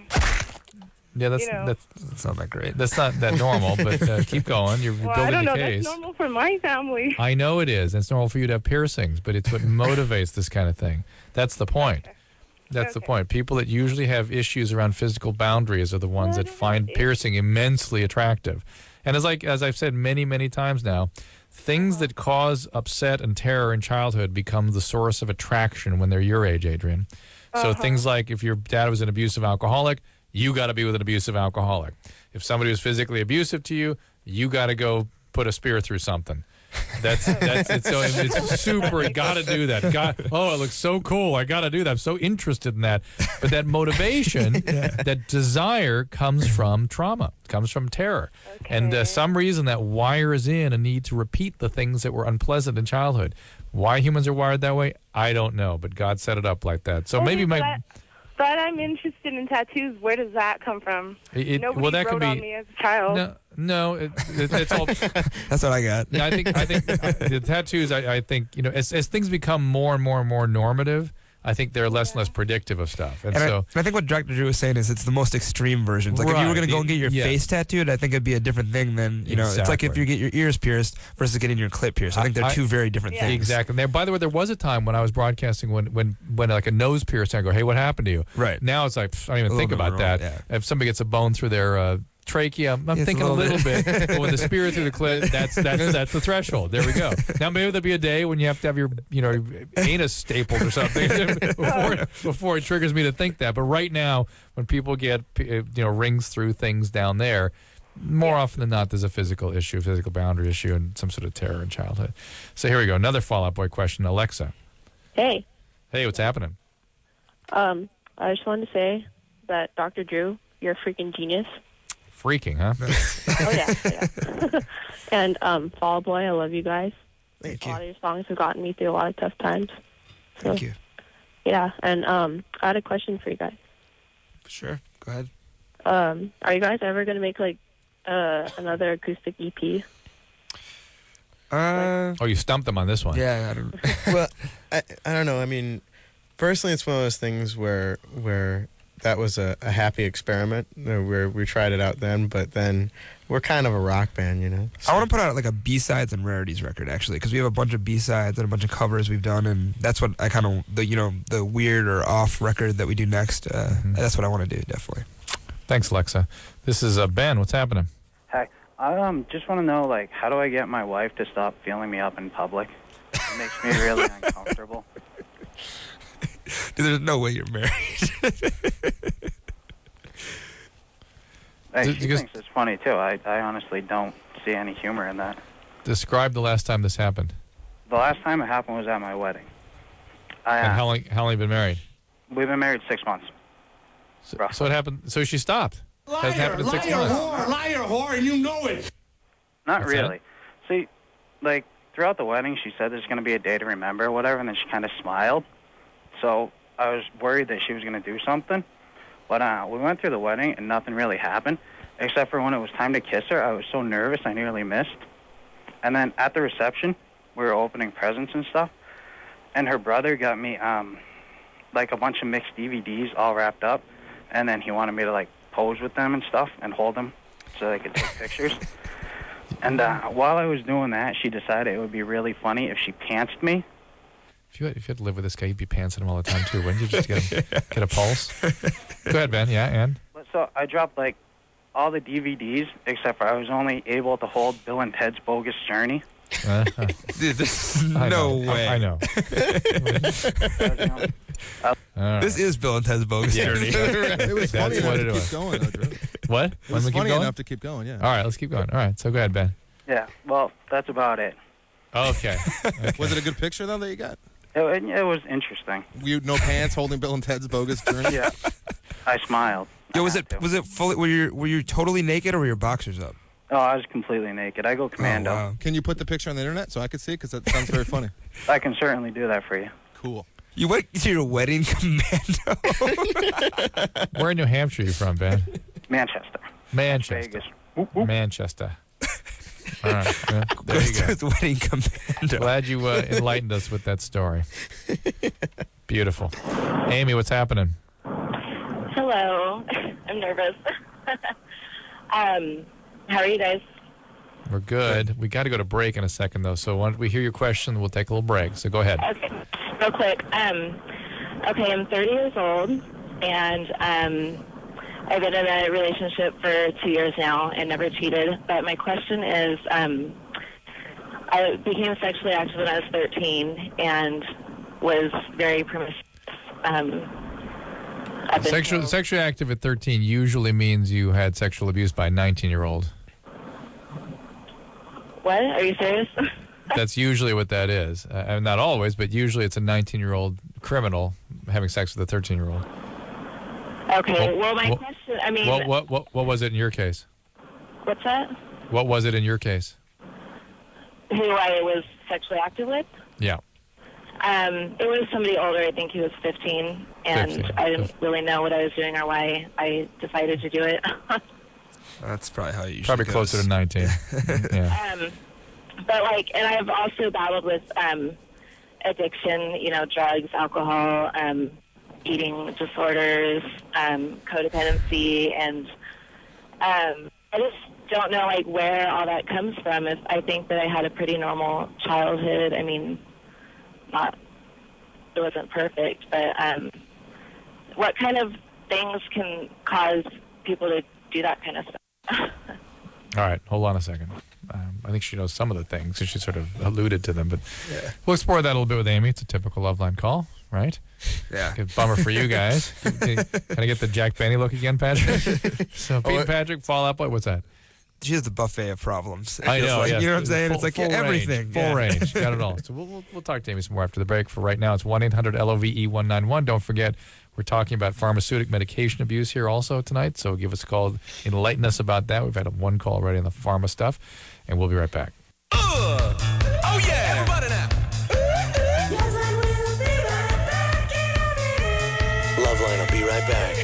Yeah, that's You know. that's, that's not that great. That's not that normal, but uh, keep going. You're Well, building I don't the know. case. That's normal for my family. I know it is. It's normal for you to have piercings, but it's what motivates this kind of thing. That's the point. That's the point. People that usually have issues around physical boundaries are the ones that find piercing immensely attractive. And as like as I've said many, many times now, things that cause upset and terror in childhood become the source of attraction when they're your age, Adrian. So Uh-huh. things like if your dad was an abusive alcoholic, you got to be with an abusive alcoholic. If somebody was physically abusive to you, you got to go put a spear through something. That's that's it's so it's super. Got to do that. Got oh, it looks so cool. I got to do that. I'm so interested in that. But that motivation, that desire, comes from trauma. Comes from terror, and uh, some reason that wires in a need to repeat the things that were unpleasant in childhood. Why humans are wired that way, I don't know. But God set it up like that. So Okay, maybe my. But, but I'm interested in tattoos. Where does that come from? It- it- Nobody well, that wrote could on be- me as a child. No, no, it, it, it's all. That's what I got. I think I think uh, the tattoos. I, I think you know, as as things become more and more and more normative, I think they're less and less predictive of stuff. And, And, I, so, and I think what Doctor Drew was saying is it's the most extreme versions. Like if you Right. were going to go and get your Yeah. face tattooed, I think it'd be a different thing than, you know, it's like if Exactly. you get your ears pierced versus getting your clit pierced. I think they're I- two very different things. Exactly. There, by the way, there was a time when I was broadcasting when when when like a nose piercing, I go, "Hey, what happened to you?" Right. Now it's like pff, I don't even A think little bit about wrong, that. If somebody gets a bone through their uh, trachea, I'm, I'm It's a thinking a little little bit. bit. But with the spear through the clit, that's that's that's the threshold. There we go. Now maybe there'll be a day when you have to have your you know anus stapled or something before before it triggers me to think that. But right now, when people get you know rings through things down there. More often than not, there's a physical issue, physical boundary issue, and some sort of terror in childhood. So here we go. Another Fall Out Boy question. Alexa. Hey, Hey, what's happening? um, I just wanted to say that Doctor Drew, you're a freaking genius. Freaking, huh? Oh yeah, yeah. And um, Fall Out Boy, I love you guys. Thank a lot of your songs have gotten me through a lot of tough times. So, Thank you. Yeah, and um, I had a question for you guys. Sure. Go ahead. Um, are you guys ever gonna make like uh, another acoustic E P? Uh, oh, you stumped them on this one. Yeah, I don't. well, I, I don't know. I mean, personally, it's one of those things where where that was a, a happy experiment uh, where we tried it out then, but then we're kind of a rock band, you know. I want to put out like a B-sides and rarities record actually, because we have a bunch of B-sides and a bunch of covers we've done, and that's what I kind of the you know the weird or off record that we do next. Uh, Mm-hmm. That's what I want to do, definitely. Thanks, Alexa. This is uh, Ben. What's happening? Hi. I um just want to know, like, how do I get my wife to stop feeling me up in public? It makes me really uncomfortable. Dude, there's no way you're married. Hey, Did she you guys- thinks it's funny too. I I honestly don't see any humor in that. Describe the last time this happened. The last time it happened was at my wedding. I, And uh, how long? How long have you been married? We've been married six months. So, so it happened. So she stopped. That Liar, happened in six liar, months. whore, liar, whore, and you know it. Not What's that? really. See, like, throughout the wedding, she said there's going to be a day to remember or whatever, and then she kind of smiled. So I was worried that she was going to do something. But uh, we went through the wedding, and nothing really happened, except for when it was time to kiss her. I was so nervous, I nearly missed. And then at the reception, we were opening presents and stuff, and her brother got me, um, like, a bunch of mixed D V Ds all wrapped up, and then he wanted me to, like, pose with them and stuff and hold them. so they could take pictures. And uh, while I was doing that, she decided it would be really funny if she pantsed me. If you, had, if you had to live with this guy, you'd be pantsing him all the time, too. Wouldn't you just get a, get a pulse? Go ahead, Ben. Yeah, and? So I dropped, like, all the D V Ds, except for I was only able to hold Bill and Ted's Bogus Journey. Uh, Dude, this, I no know. way. I know. Uh, This is Bill and Ted's Bogus Yeah. Journey. It was funny That's what enough it to was. keep going, though, Drew. What? It When was we keep funny going? enough to keep going, yeah. All right, let's keep going. All right, so go ahead, Ben. Yeah, well, that's about it. Okay. okay. Was it a good picture, though, that you got? It, it, it was interesting. You no pants, holding Bill and Ted's Bogus Journey? Yeah. I smiled. Yo, was it was it fully? Were you were you totally naked or were your boxers up? Oh, I was completely naked. I go commando. Oh, wow. Can you put the picture on the internet so I could see? Because that sounds very funny. I can certainly do that for you. Cool. You went to your wedding commando. Where in New Hampshire are you from, Ben? Manchester. Manchester. Vegas. Manchester. All right. Yeah, there you go. Goes to wedding commando. Glad you uh, enlightened us with that story. Beautiful. Amy, what's happening? Hello. I'm nervous. um, how are you guys? We're good. We got to go to break in a second, though. So once we hear your question, we'll take a little break. So go ahead. Okay, real quick. Um, okay, I'm thirty years old, and um, I've been in a relationship for two years now and never cheated. But my question is, um, I became sexually active when I was thirteen and was very promiscuous. Um, up Sexual, until- sexually active at thirteen usually means you had sexual abuse by a nineteen-year-old. What? Are you serious? That's usually what that is. Uh, not always, but usually it's a nineteen-year-old criminal having sex with a thirteen-year-old. Okay. Well, Well, my well, question. I mean, What, what, what, what was it in your case? what's that? What was it in your case? Who I was sexually active with? Yeah. Um, it was somebody older. I think he was fifteen, and fifteen. I didn't really know what I was doing or why I decided to do it. That's probably how you usually Probably goes. closer to nineteen. Yeah. um, but like, and I've also battled with um, addiction. You know, drugs, alcohol, um, eating disorders, um, codependency, and um, I just don't know like where all that comes from. If I think that I had a pretty normal childhood. I mean, not it wasn't perfect, but um, what kind of things can cause people to do that kind of stuff? All right, hold on a second. Um, I think she knows some of the things, and she sort of alluded to them, but Yeah. we'll explore that a little bit with Amy. It's a typical Loveline call, right? Yeah. Good bummer for you guys. Can I get the Jack Benny look again, Patrick? So, Pete Oh, and Patrick, Fall Out Boy, what's that? She has the buffet of problems. It I feels know, like, yes. You know what I'm saying? Full- it's like full yeah, everything. range, full yeah. range, got it all. So we'll, we'll, we'll talk to Amy some more after the break. For right now, it's one eight hundred L O V E one nine one. Don't forget, we're talking about pharmaceutic medication abuse here also tonight, so give us a call, enlighten us about that. We've had one call already on the pharma stuff, and we'll be right back. Uh, oh yeah, everybody now. Loveline will be right back.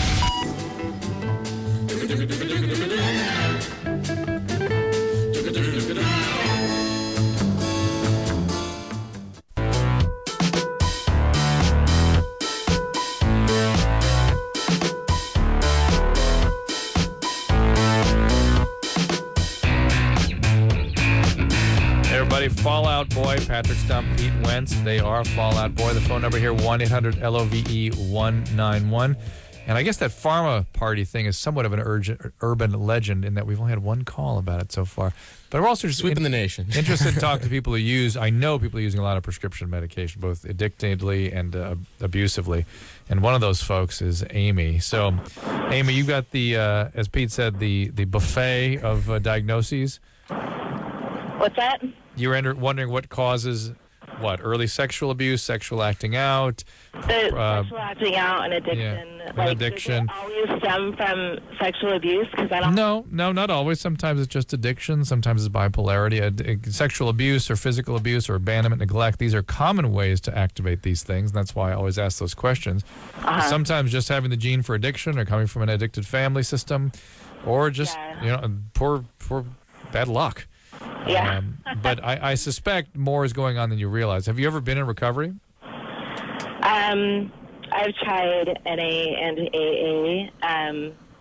Everybody, Fall Out Boy, Patrick Stump, Pete Wentz. They are Fall Out Boy. The phone number here, one eight hundred L O V E one nine one. And I guess that pharma party thing is somewhat of an urgent, urban legend in that we've only had one call about it so far. But we're also just Sweeping in- the nation. interested to talk to people who use, I know people are using a lot of prescription medication, both addictively and uh, abusively. And one of those folks is Amy. So, Amy, you got the, uh, as Pete said, the, the buffet of uh, diagnoses. What's that? You were enter- wondering what causes what? Early sexual abuse, sexual acting out, The uh, sexual acting out and addiction. yeah, and like, addiction. Does it always stem from sexual abuse? Because I don't. No, no, not always. Sometimes it's just addiction. Sometimes it's bipolarity. Ad- sexual abuse or physical abuse or abandonment, neglect. These are common ways to activate these things. And that's why I always ask those questions. Uh-huh. Sometimes just having the gene for addiction or coming from an addicted family system or just, you know, poor, poor, bad luck. Yeah. Um, but I, I suspect more is going on than you realize. Have you ever been in recovery? Um, I've tried N A and A A. Um,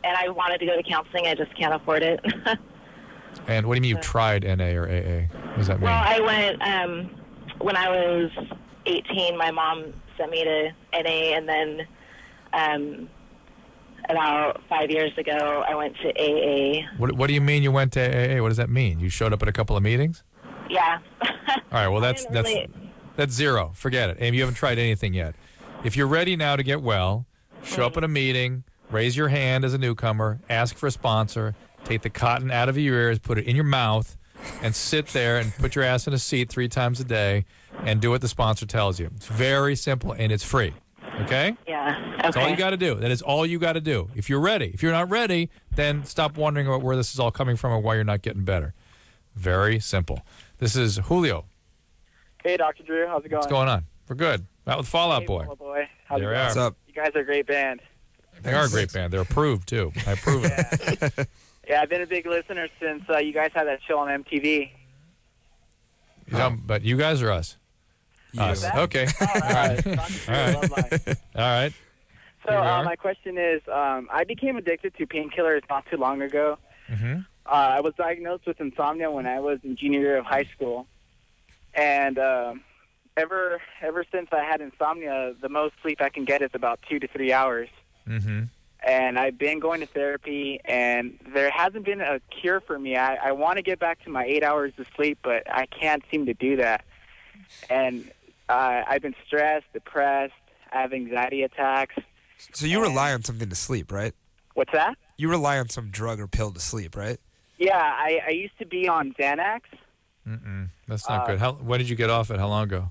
and I wanted to go to counseling. I just can't afford it. And what do you mean you've tried N A or A A? What does that mean? Well, I went um, when I was eighteen. My mom sent me to N A, and then um, about five years ago, I went to A A. What, what do you mean you went to A A? What does that mean? You showed up at a couple of meetings? Yeah. All right, well, that's that's really- that's zero. Forget it. Amy, you haven't tried anything yet. If you're ready now to get well, show up at a meeting, raise your hand as a newcomer, ask for a sponsor, take the cotton out of your ears, put it in your mouth, and sit there and put your ass in a seat three times a day and do what the sponsor tells you. It's very simple, and it's free. Okay? Yeah. Okay. That's all you got to do. That is all you got to do. If you're ready. If you're not ready, then stop wondering about where this is all coming from or why you're not getting better. Very simple. This is Julio. Hey, Doctor Drew. How's it going? What's going on? We're good. Out with Fall Out Hey, Boy. Fall Out Boy. How's There it we going? are. What's up? You guys are a great band. They are a great band. They're approved, too. I approve it. Yeah, I've been a big listener since uh, you guys had that show on M T V. You know, but you guys or us? Us. Okay. All right. All right. All right. So Here we uh, are. my question is, um, I became addicted to painkillers not too long ago. Mm-hmm. Uh, I was diagnosed with insomnia when I was in junior year of high school, and um, ever ever since I had insomnia, the most sleep I can get is about two to three hours. Mm-hmm. And I've been going to therapy, and there hasn't been a cure for me. I, I want to get back to my eight hours of sleep, but I can't seem to do that. And uh, I've been stressed, depressed. I have anxiety attacks. So you rely on something to sleep, right? What's that? You rely on some drug or pill to sleep, right? Yeah, I, I used to be on Xanax. Mm-mm. That's not Uh, good. How? When did you get off it? How long ago?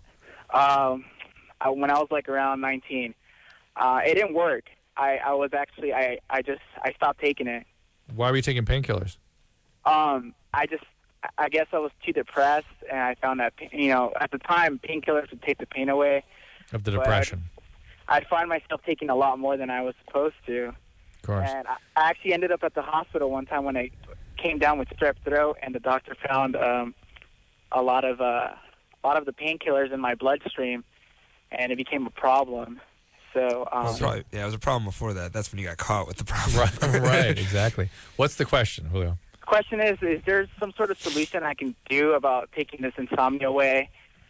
Um, I, when I was like around nineteen, uh, it didn't work. I, I was actually I, I just I stopped taking it. Why were you taking painkillers? Um, I just I guess I was too depressed, and I found that you know at the time painkillers would take the pain away. Of the But depression. I'd find myself taking a lot more than I was supposed to. Of course. And I, I actually ended up at the hospital one time when I came down with strep throat, and the doctor found um, a lot of uh, a lot of the painkillers in my bloodstream, and it became a problem. So um, Well, it's probably, yeah, it was a problem before that. That's when you got caught with the problem. right, right, exactly. What's the question, Julio? question is, is there some sort of solution I can do about taking this insomnia away?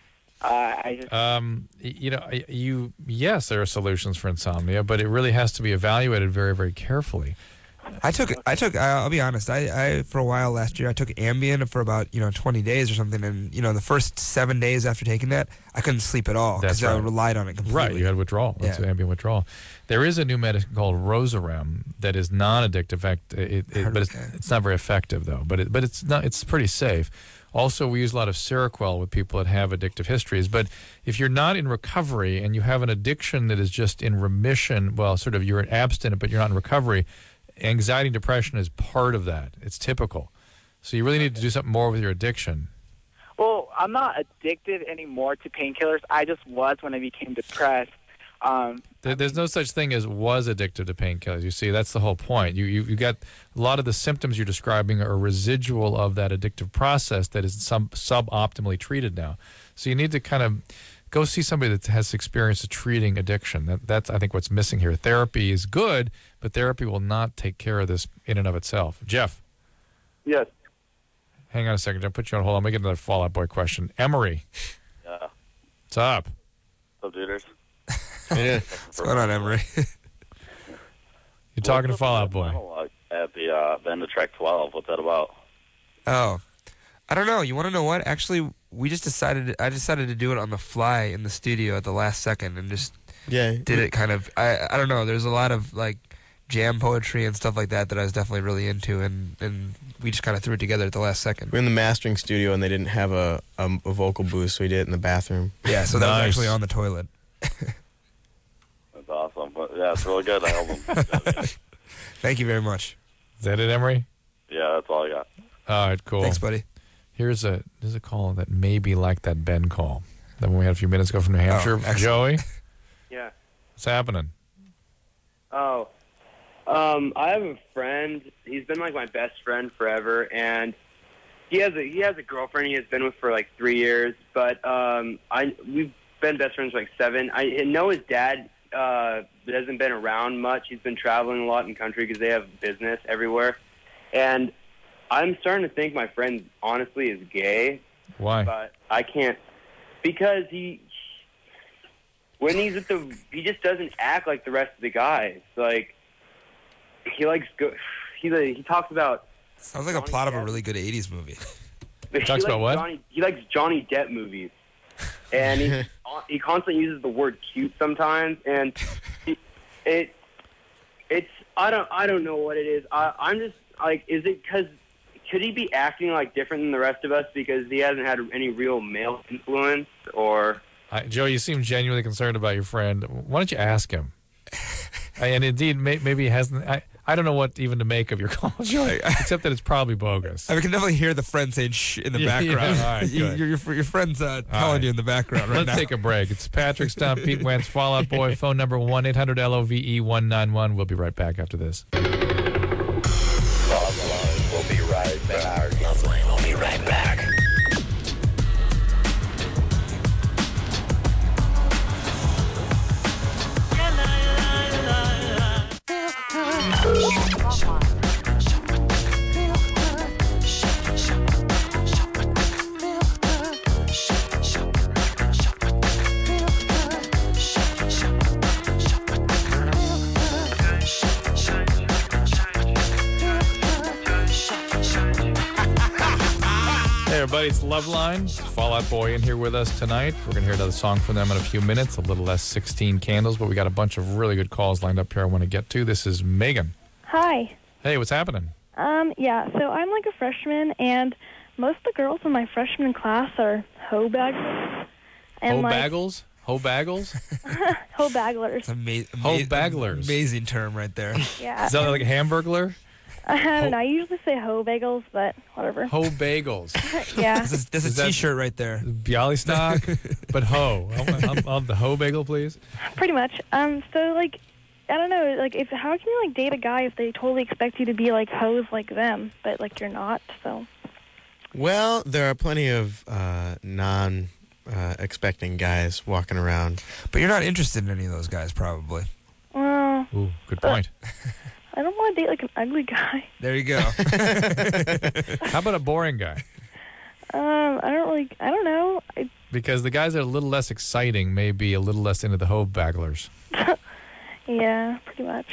Uh, I just, Um, y- you know, y- you yes, there are solutions for insomnia, but it really has to be evaluated very, very carefully. I took I took I'll be honest. I, I for a while last year I took Ambien for about you know twenty days or something, and you know the first seven days after taking that I couldn't sleep at all That's because I right. relied on it completely. Right, you had withdrawal. That's Yeah. ambient withdrawal. There is a new medicine called Rosarem that is non-addictive, fact, it, it, but it's, it's not very effective though. But it, but it's not. It's pretty safe. Also, we use a lot of Seroquel with people that have addictive histories. But if you're not in recovery and you have an addiction that is just in remission, well, sort of you're abstinent, but you're not in recovery. Anxiety and depression is part of that. It's typical. So you really need to do something more with your addiction. well, I'm not addicted anymore to painkillers. I just was when I became depressed. Um, There, there's no such thing as was addicted to painkillers. You see, that's the whole point. You, you you got a lot of the symptoms you're describing are a residual of that addictive process that is some suboptimally treated now. So you need to kind of go see somebody that has experience of treating addiction. That, that's, I think, what's missing here. Therapy is good, but therapy will not take care of this in and of itself. Jeff, Yes. hang on a second. I'll put you on hold. I'm going to get another Fall Out Boy question. Emery, Yeah. what's up? What's up, duders? Yeah. What's going on, Emery? You're talking to Fall Out Boy. Monologue at the uh, the end of track twelve. What's that about? Oh, I don't know. You want to know what? Actually, we just decided. I decided to do it on the fly in the studio at the last second, and just yeah did it kind of. I I don't know. There's a lot of like jam poetry and stuff like that that I was definitely really into, and and we just kind of threw it together at the last second. We're in the mastering studio, and they didn't have a, a, a vocal booth, so we did it in the bathroom. Yeah, so that was Nice. actually on the toilet. That's awesome. But, yeah, it's really good. The album. Thank you very much. Is that it, Emery? Yeah, that's all I got. All right, cool. Thanks, buddy. Here's a here's a call that may be like that Ben call that when we had a few minutes ago from New Hampshire. excellent. Joey, Yeah. what's happening? Oh. Um, I have a friend. He's been like my best friend forever, and he has a he has a girlfriend he has been with for like three years. But um, I we've been best friends for like seven. I know his dad uh, hasn't been around much. He's been traveling a lot in country because they have business everywhere. And I'm starting to think my friend honestly is gay. Why? But I can't, because he, when he's at the, he just doesn't act like the rest of the guys. Like, he likes, go, he, he talks about. Sounds like a plot of a really good eighties movie. He talks about what? Johnny, he likes Johnny Depp movies. And he, he constantly uses the word cute sometimes. And he, it, it's, I don't, I don't know what it is. I, I'm just, like, is it because, could he be acting like different than the rest of us because he hasn't had any real male influence, or? I, Joe, you seem genuinely concerned about your friend. Why don't you ask him? And indeed, may, maybe he hasn't. I, I don't know what even to make of your call, Joe, except that it's probably bogus. I mean, we can definitely hear the friend saying shh in the Yeah, background. yeah, all right, You- good. your, your, your friend's uh, All telling right. you in the background right Let's now. take a break. It's Patrick Stump, Pete Wentz, Fall Out Boy, phone number one eight hundred L O V E one nine one. We'll be right back after this. Loveline will be right back. Loveline will be right back. Hey, everybody, it's Loveline. Fall Out Boy in here with us tonight. We're going to hear another song from them in a few minutes, a little less sixteen candles, but we got a bunch of really good calls lined up here I want to get to. This is Megan. Hi. Hey, what's happening? Um, yeah, so I'm like a freshman, and most of the girls in my freshman class are hoe baggers. And Ho like, Baggles? Ho Baggles? hoe bagglers. Ama- Ho ama- Bagglers. Amazing term right there. Yeah. Is that like a hamburglar? I don't know. I usually say hoe bagels, but whatever. Ho Bagels. Yeah. This is, this Is is that- a T-shirt right there. Bialystock, but ho. I'll, I'll, I'll have the ho bagel, please. Pretty much. Um, so like, I don't know. Like, if how can you like date a guy if they totally expect you to be like hoes like them, but like you're not? So. Well, there are plenty of uh, non uh, expecting guys walking around. But you're not interested in any of those guys, probably. Well, Ooh, good point. I don't want to date like an ugly guy. There you go. How about a boring guy? Um, I don't really. I don't know. I, Because the guys that are a little less exciting may be a little less into the ho bagglers. yeah, pretty much.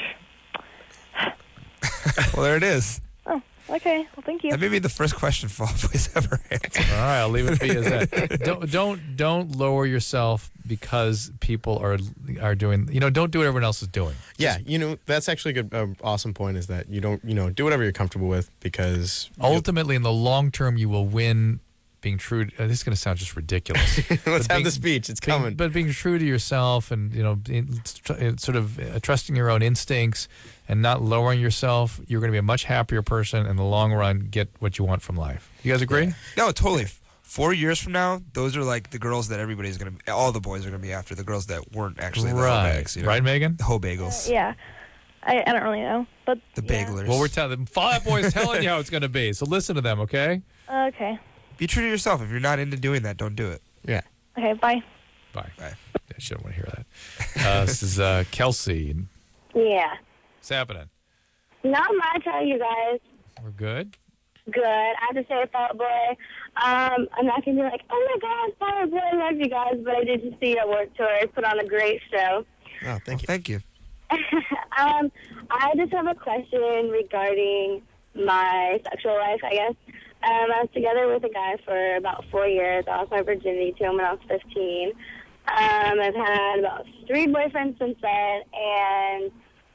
Well, there it is. Oh, okay. Well, thank you. That may be the first question Fall Out Boy's ever answered. All right, I'll leave it be as that. Don't don't don't lower yourself because people are are doing. You know, don't do what everyone else is doing. Yeah, you know, that's actually a good, uh, awesome point is that you don't, you know, do whatever you're comfortable with because Ultimately, in the long term, you will win. Being true, uh, this is going to sound just ridiculous. Let's But have being- the speech. It's being- coming. But being true to yourself and, you know, being, tr- sort of uh, trusting your own instincts and not lowering yourself, you're going to be a much happier person in the long run, get what you want from life. You guys agree? No, totally. Four years from now, those are like the girls that everybody's going to, all the boys are going to be after, the girls that weren't actually the hoe Right. bags. You know? Right, Megan? The hoe bagels. Yeah. I, I don't really know, but The baglers. Well, we're telling them, Fall Out Boy is telling you how it's going to be. So listen to them, okay? okay. Be true to yourself. If you're not into doing that, don't do it. Yeah. Okay. Bye. Bye. Bye. I shouldn't want to hear that. Uh, this is uh, Kelsey. Yeah. What's happening? Not much. How are you guys? We're good. Good. I have to say, Fall Out Boy, um, I'm not going to be like, oh my God, Fall Out Boy, I love you guys, but I did just see you at work tour. Put on a great show. Oh, thank you. Thank you. um, I just have a question regarding my sexual life, I guess. Um, I was together with a guy for about four years. I lost my virginity to him when I was fifteen. Um, I've had about three boyfriends since then, and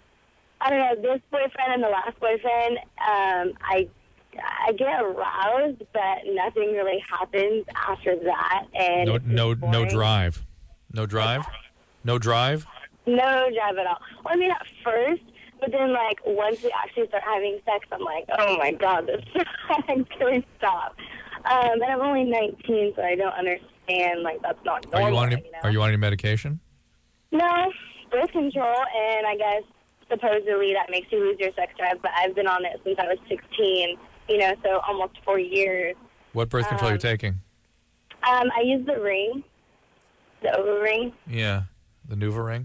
I don't know, this boyfriend and the last boyfriend, um, I I get aroused, but nothing really happens after that. And No, it's just no, no boring. drive. No drive? No drive? No drive at all. Well, I mean, at first, but then, like, once we actually start having sex, I'm like, oh, my God, this I couldn't stop. Um, and I'm only nineteen, so I don't understand, like, that's not Are normal. you on any, Are you on any medication? No, birth control, and I guess supposedly that makes you lose your sex drive, but I've been on it since I was sixteen, you know, so almost four years. What birth control Um, are you taking? Um, I use the ring, the Ova ring. Yeah, the Nuva ring.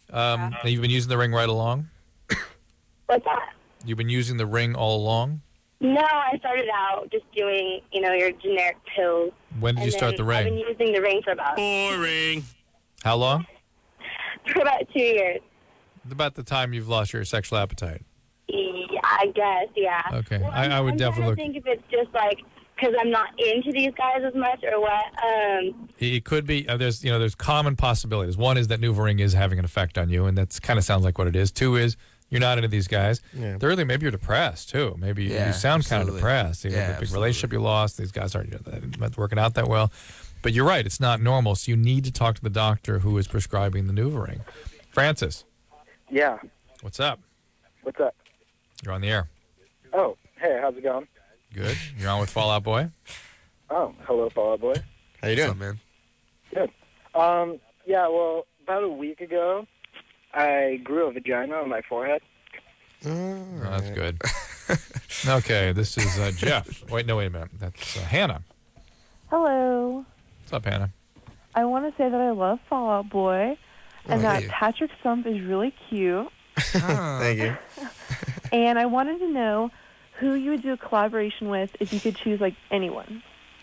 Um, and you've been using the ring right along? What's that? You've been using the ring all along? No, I started out just doing, you know, your generic pills. When did And you start then the I've ring? been using the ring for about Boring. How long? for about two years. About the time you've lost your sexual appetite. Yeah, I guess, yeah. Okay. Well, I, I would I'm definitely trying look. to think if it's just like because I'm not into these guys as much or what. Um, It could be. Uh, there's, you know, there's common possibilities. One is that NuvaRing is having an effect on you, and that's kind of sounds like what it is. Two is you're not into these guys. Yeah. Thirdly, maybe you're depressed too. Maybe you- Yeah, you sound kind of absolutely. depressed. You Yeah, have a big absolutely. relationship you lost. These guys aren't uh, working out that well. But you're right. It's not normal. So you need to talk to the doctor who is prescribing the NuvaRing. Francis, Yeah. what's up? What's up? You're on the air. Oh, hey, how's it going? Good. You're on with Fallout Boy. Oh, hello, Fall Out Boy. How you doing? What's up, man? Good. Um, yeah, well, about a week ago, I grew a vagina on my forehead. Oh, that's good. Okay, this is uh, Jeff. Wait, no, wait a minute. That's uh, Hannah. Hello. What's up, Hannah? I want to say that I love Fall Out Boy and Oh, that thank you. Patrick Stump is really cute. Thank you. And I wanted to know who you would do a collaboration with if you could choose, like, anyone.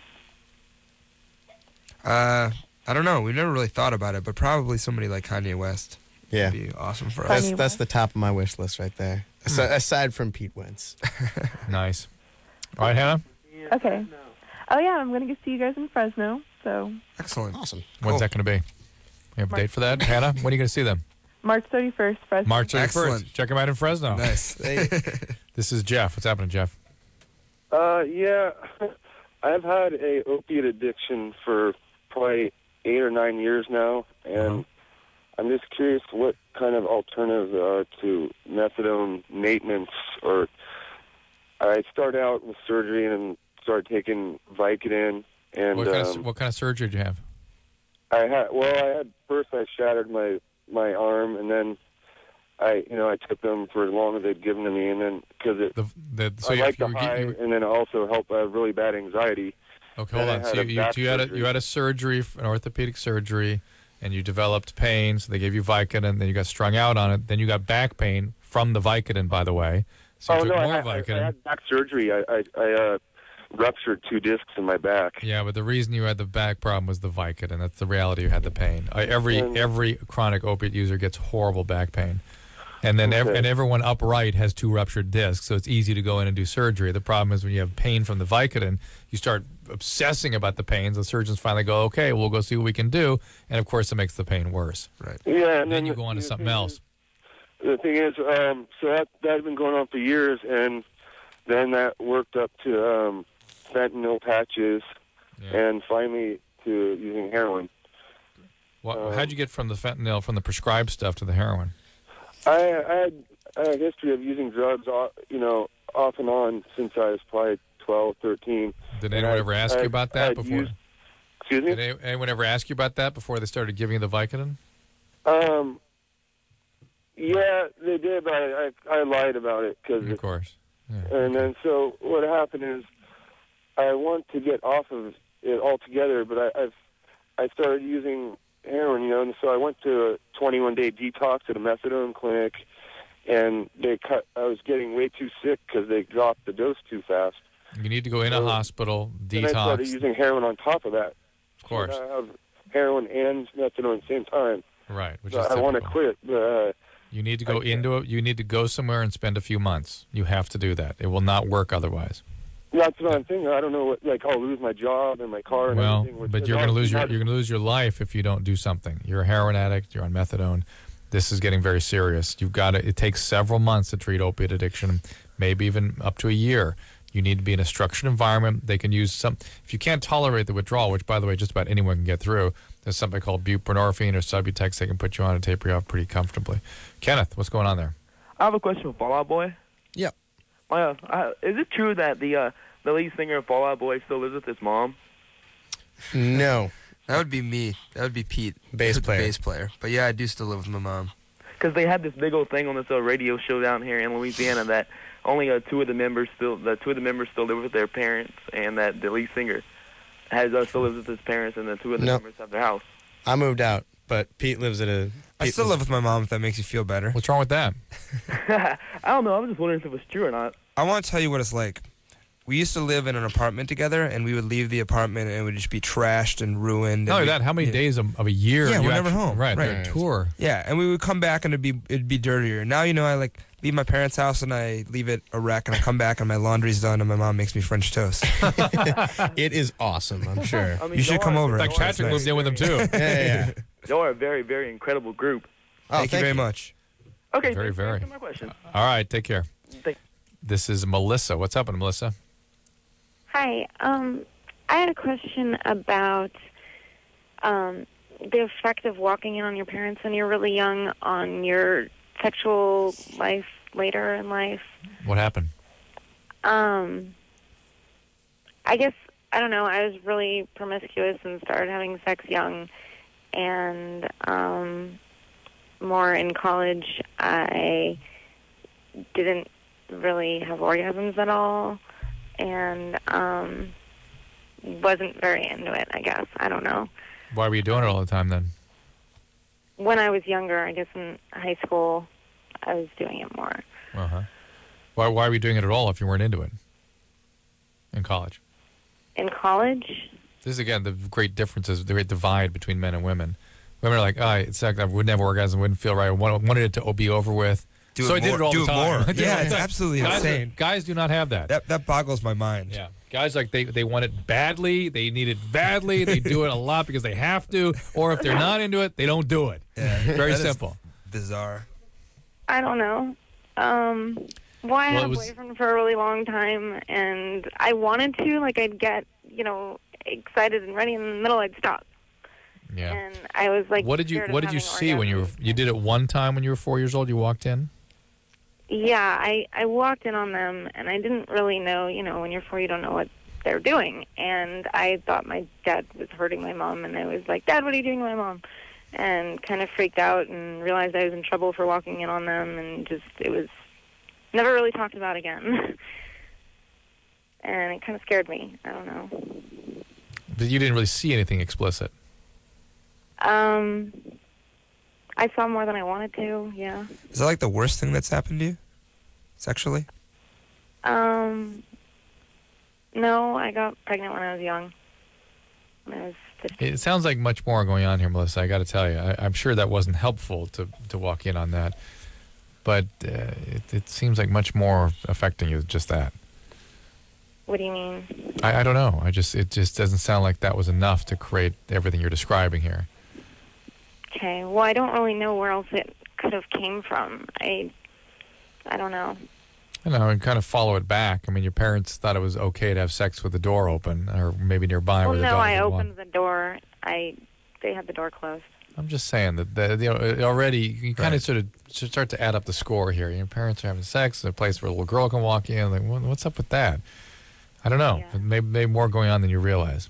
Uh, I don't know. We've never really thought about it, but probably somebody like Kanye West. Yeah. Would be awesome for That's us. that's the top of my wish list right there. Asi- aside from Pete Wentz. Nice. All right, Hannah. Okay. Oh, yeah, I'm going to go see you guys in Fresno, so Excellent. Awesome. When's that going to be? You have a date for that, Hannah? When are you going to see them? March thirty-first, Fresno. March thirty-first. Excellent. Check them out in Fresno. Nice. This is Jeff. What's happening, Jeff? Uh, yeah, I've had a opiate addiction for probably eight or nine years now, and I'm just curious what kind of alternatives there are to methadone maintenance. Or I started out with surgery and started taking Vicodin, and What kind, um, of, what kind of surgery did you have? I had well, I had first I shattered my my arm, and then I, you know, I took them for as long as they'd given to me, and then because it, The, the, so I you, like you the were, high, you were, and then it also helped. I have really bad anxiety. okay, hold and on. I So had you, a you, back you had a surgery. you had a surgery, an orthopedic surgery, and you developed pain. So they gave you Vicodin. Then you got strung out on it. Then you got back pain from the Vicodin, by the way. So you oh took no, more I, I, Vicodin. I had back surgery. I I, I uh, ruptured two discs in my back. Yeah, but the reason you had the back problem was the Vicodin. That's the reality. You had the pain. Uh, every And- every chronic opiate user gets horrible back pain, and then ev- Okay. and everyone upright has two ruptured discs, so it's easy to go in and do surgery. The problem is when you have pain from the Vicodin, you start obsessing about the pains. The surgeons finally go, "Okay, we'll go see what we can do," and of course, it makes the pain worse. Right. Yeah, and then then you go on to the something thing else. is- The thing is, um, so that that had been going on for years, and then that worked up to um, fentanyl patches, and finally to using heroin. What, Um, how'd you get from the fentanyl, from the prescribed stuff, to the heroin? I, I had a history of using drugs, off, you know, off and on since I was probably twelve, thirteen. Did And anyone I- ever ask I- you about that I'd before? used- excuse me? Did any- anyone ever ask you about that before they started giving you the Vicodin? Um, yeah, they did, but I, I, I lied about it because. Of course. And then so what happened is, I want to get off of it altogether, but I, I've I started using heroin, you know, and so I went to a twenty-one day detox at a methadone clinic, and they cut. I was getting way too sick because they dropped the dose too fast. You need to go in a So- hospital, And I started detox. using heroin on top of that. Of course. So I have heroin and methadone at the same time. Right, which So is I want to typical. quit, but uh, You need to go into it. You need to go somewhere and spend a few months. You have to do that. It will not work otherwise. that's what I'm thinking. I don't know what, like, I'll lose my job and my car and Well, everything. which but is you're going to lose your obviously you're going to lose your life if you don't do something. You're a heroin addict. You're on methadone. This is getting very serious. You've got to. It takes several months to treat opiate addiction, maybe even up to a year. You need to be in a structured environment. They can use some. If you can't tolerate the withdrawal, which by the way, just about anyone can get through, there's something called buprenorphine or Subutex. They can put you on and taper you off pretty comfortably. Kenneth, what's going on there? I have a question for Fall Out Boy. Yeah. Uh, uh, is it true that the uh, the lead singer of Fall Out Boy still lives with his mom? No. That would be me. That would be Pete. Bass the player. Bass player. But yeah, I do still live with my mom. Because they had this big old thing on this uh, radio show down here in Louisiana that only uh, two of the members still the two of the members still live with their parents, and that the lead singer has uh, still lives with his parents, and the two of the No. members have their house. I moved out but Pete lives at a. I still live with my mom. If that makes you feel better. What's wrong with that? I don't know. I was just wondering if it was true or not. I want to tell you what it's like. We used to live in an apartment together, and we would leave the apartment, and it would just be trashed and ruined. Not only and we- that, how many yeah. days of, of a year? Yeah, you we're never actually- home. Right, Right. they're on tour. Yeah, and we would come back, and it'd be it'd be dirtier. Now you know I like leave my parents' house, and I leave it a wreck, and I come back, and my laundry's done, and my mom makes me French toast. It is awesome, I'm sure. I mean, You should y'all come are- over. In fact, y'all are Patrick very, moved in with him too. Yeah, yeah, yeah. Y'all are a very, very incredible group. Oh, thank you very much. Okay, Very, thanks for very. answering my question. All right, take care. Thank- This is Melissa. What's happening, Melissa? Hi. Um, I had a question about um, the effect of walking in on your parents when you're really young on your sexual life later in life. What happened? Um, I guess, I don't know, I was really promiscuous and started having sex young. And um, more in college, I didn't really have orgasms at all. And um, wasn't very into it, I guess. I don't know. Why were you doing it all the time then? When I was younger, I guess in high school, I was doing it more. Uh-huh. Why, why were you doing it at all if you weren't into it in college? In college, This is, again, the great differences, the great divide between men and women. Women are like, oh, it's like I wouldn't have orgasm, wouldn't feel right. I wanted wanted it to be over with. Do so it I did more- it all do the it time. more. I did it Yeah, all the it's time. absolutely guys, insane. Guys do not have that. That that boggles my mind. Yeah. Guys, like, they, they want it badly. They need it badly. They do it a lot because they have to. Or if they're not into it, they don't do it. Yeah, Very that is simple. Bizarre. I don't know. Um, well, I Well, had it a was- boyfriend for a really long time, and I wanted to. Like, I'd get, you know, excited and ready, and in the middle I'd stop. Yeah. And I was like, What did you scared of What did you having see when you were you did it one time when you were four years old? You walked in. Yeah, I, I walked in on them, and I didn't really know, you know, when you're four, you don't know what they're doing. And I thought my dad was hurting my mom, and I was like, Dad, what are you doing to my mom? And kind of freaked out and realized I was in trouble for walking in on them, and just, it was never really talked about again. And it kind of scared me. I don't know. But you didn't really see anything explicit. Um, I saw more than I wanted to, yeah. Is that like the worst thing that's happened to you, sexually? Um, no, I got pregnant when I was young. When I was fifteen. It sounds like much more going on here, Melissa. I got to tell you, I, I'm sure that wasn't helpful to to walk in on that, but uh, it, it seems like much more affecting you than just that. What do you mean? I, I don't know. I just it just doesn't sound like that was enough to create everything you're describing here. Okay, well, I don't really know where else it could have came from. I, I don't know. I know, and kind of follow it back. I mean, your parents thought it was okay to have sex with the door open, or maybe nearby Well, where the no, dog I would walk. opened the door. I, they had the door closed. I'm just saying that, that you know, already you kind of sort of should start to add up the score here. Your parents are having sex, a place where a little girl can walk in. Like, what, what's up with that? I don't know. Yeah. Maybe, maybe more going on than you realize.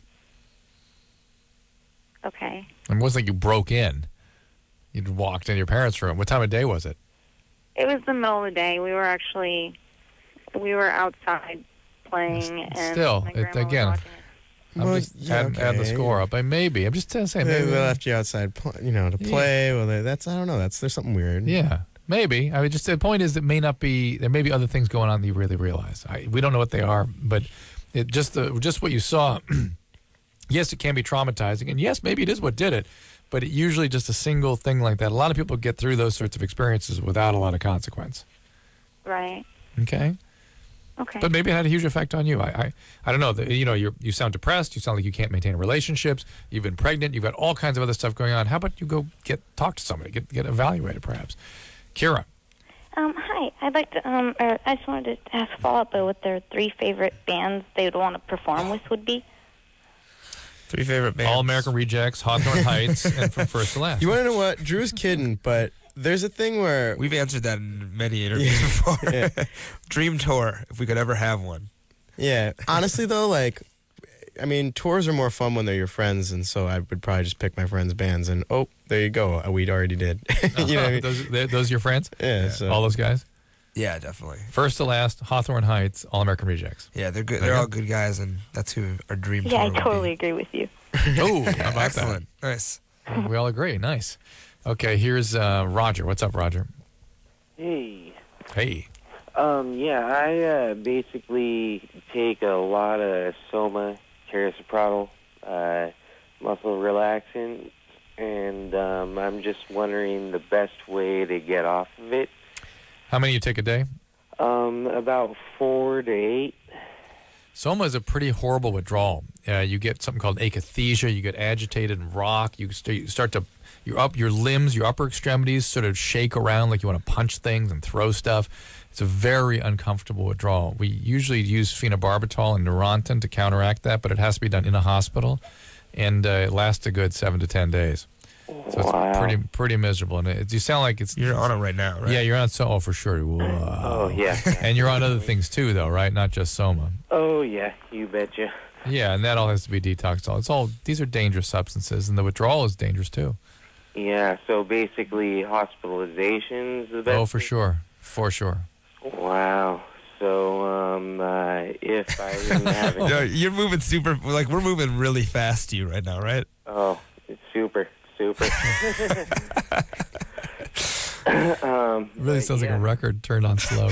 Okay. It wasn't like you broke in. You walked in your parents' room. What time of day was it? It was the middle of the day. We were actually, we were outside playing, and Still, my it, grandma was again, watching it. I'm Well, just yeah, adding, adding the okay. score up. I maybe. I'm just saying. Maybe Maybe they left you outside, pl- you know, to Yeah. play. Well, they- that's I don't know. That's there's something weird. Yeah, maybe. I mean, just the point is, it may not be. There may be other things going on that you really realize. I, we don't know what they are, but it just the just what you saw. Yes, it can be traumatizing, and yes, maybe it is what did it. But it usually just a single thing like that. A lot of people get through those sorts of experiences without a lot of consequence. Right. Okay. Okay. But maybe it had a huge effect on you. I, I, I don't know. The, you know, you you sound depressed. You sound like you can't maintain relationships. You've been pregnant. You've got all kinds of other stuff going on. How about you go get talk to somebody, get get evaluated, perhaps. Kira. Um, hi, I'd like to, um, or I just wanted to ask follow up what their three favorite bands they would want to perform with would be. Three favorite bands. All American Rejects, Hawthorne Heights, and From First to Last. You want to know what? Drew's kidding, but there's a thing where We've answered that in many interviews before. Yeah. Dream tour, if we could ever have one. Yeah, honestly though, like, I mean, tours are more fun when they're your friends, and so I would probably just pick my friends' bands, and oh, there you go, we already did. You know what I mean? those, they're- those your friends? Yeah, so- All those guys? Yeah, definitely. First to Last, Hawthorne Heights, All American Rejects. Yeah, they're good. They're all good guys, and that's who our dream Yeah, I tour would totally agree with you. Oh, how be. about Excellent. Nice. We all agree. Nice. Okay, here's uh, Roger. What's up, Roger? Hey. Hey. Um, yeah, I uh, basically take a lot of Soma, Terasoprol, uh, muscle relaxant, and um, I'm just wondering the best way to get off of it. How many you take a day? Um, about four to eight. Soma is a pretty horrible withdrawal. Uh, you get something called akathisia. You get agitated and rock. You start, you start to, your up, your limbs, your upper extremities sort of shake around like you want to punch things and throw stuff. It's a very uncomfortable withdrawal. We usually use phenobarbital and Neurontin to counteract that, but it has to be done in a hospital, and uh, it lasts a good seven to ten days. So it's Wow. pretty pretty miserable. And it, you sound like it's You're on it right now, right? Yeah, you're on so. Oh, for sure. Whoa. Oh, yeah. And you're on other things too, though, right? Not just Soma. Oh, yeah, you betcha. Yeah, and that all has to be detoxed. All it's all these are dangerous substances, and the withdrawal is dangerous too. Yeah, so basically hospitalization's the best. Oh, for sure, for sure. Wow. So, um, uh, if I didn't have it... Yo, you're moving super, like, we're moving really fast to you right now, right? Oh, it's super, super. um, It really but sounds yeah. like a record turned on slow.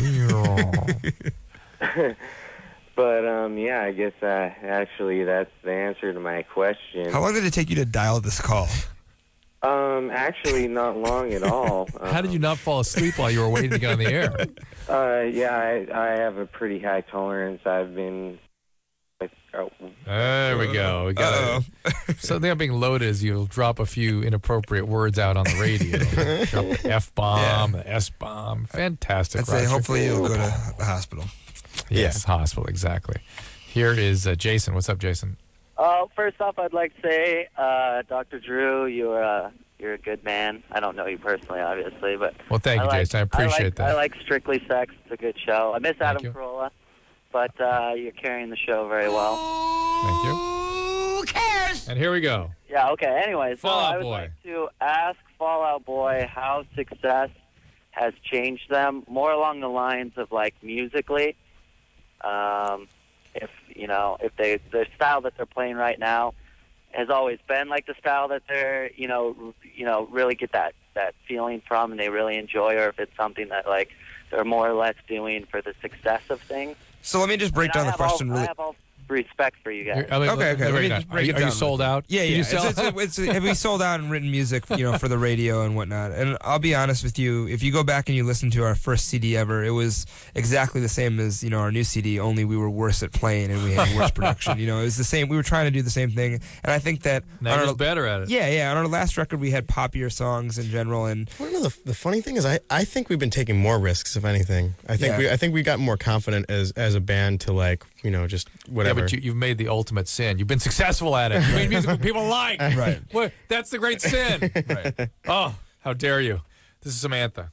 But, um, yeah, I guess uh, actually that's the answer to my question. How long did it take you to dial this call? Um, actually, not long at all. How did you not fall asleep while you were waiting to get on the air? Uh, yeah, I, I have a pretty high tolerance. I've been... Like, oh, There we go. We got something I'm being loaded is you'll drop a few inappropriate words out on the radio. Drop F bomb, S bomb. Fantastic. I'd say Roger. hopefully you'll go to the hospital. Yes, hospital, exactly. Here is uh, Jason. What's up, Jason? Uh, first off, I'd like to say, uh, Doctor Drew, you're uh, you're a good man. I don't know you personally, obviously, but Well, thank I you, like, Jason. I appreciate I like, that. I like Strictly Sex. It's a good show. I miss Adam you. Carolla, but uh, you're carrying the show very well. Thank you. Who cares? And here we go. Yeah. Okay. Anyway, so Fallout I would Boy. like to ask Fallout Boy how success has changed them, more along the lines of like musically. Um, if you know, if they the style that they're playing right now has always been like the style that they're, you know, r- you know, really get that that feeling from, and they really enjoy, or if it's something that like they're more or less doing for the success of things. So let me just break And down I the have all- question really. I have all respect for you guys. You're- I mean, Okay, okay, let let me me know. just Are break you, it are you down sold real out? Yeah, Can yeah. you It's, sell it's, it's, it's, we sold out and written music, you know, for the radio and whatnot. And I'll be honest with you, if you go back and you listen to our first C D ever, it was exactly the same as, you know, our new C D, only we were worse at playing and we had worse production. You know, it was the same. We were trying to do the same thing. And I think that... Now on you're our- just better at it. Yeah, yeah. On our last record, we had poppier songs in general. And Well, no, the, the funny thing is, I, I think we've been taking more risks, if anything. I think Yeah. we I think we got more confident as as a band to like you know just whatever. Yeah, but you, you've made the ultimate sin. You've been successful at it. You made music that people like. Right. What? That's the great sin. Right. Oh, how dare you? This is Samantha.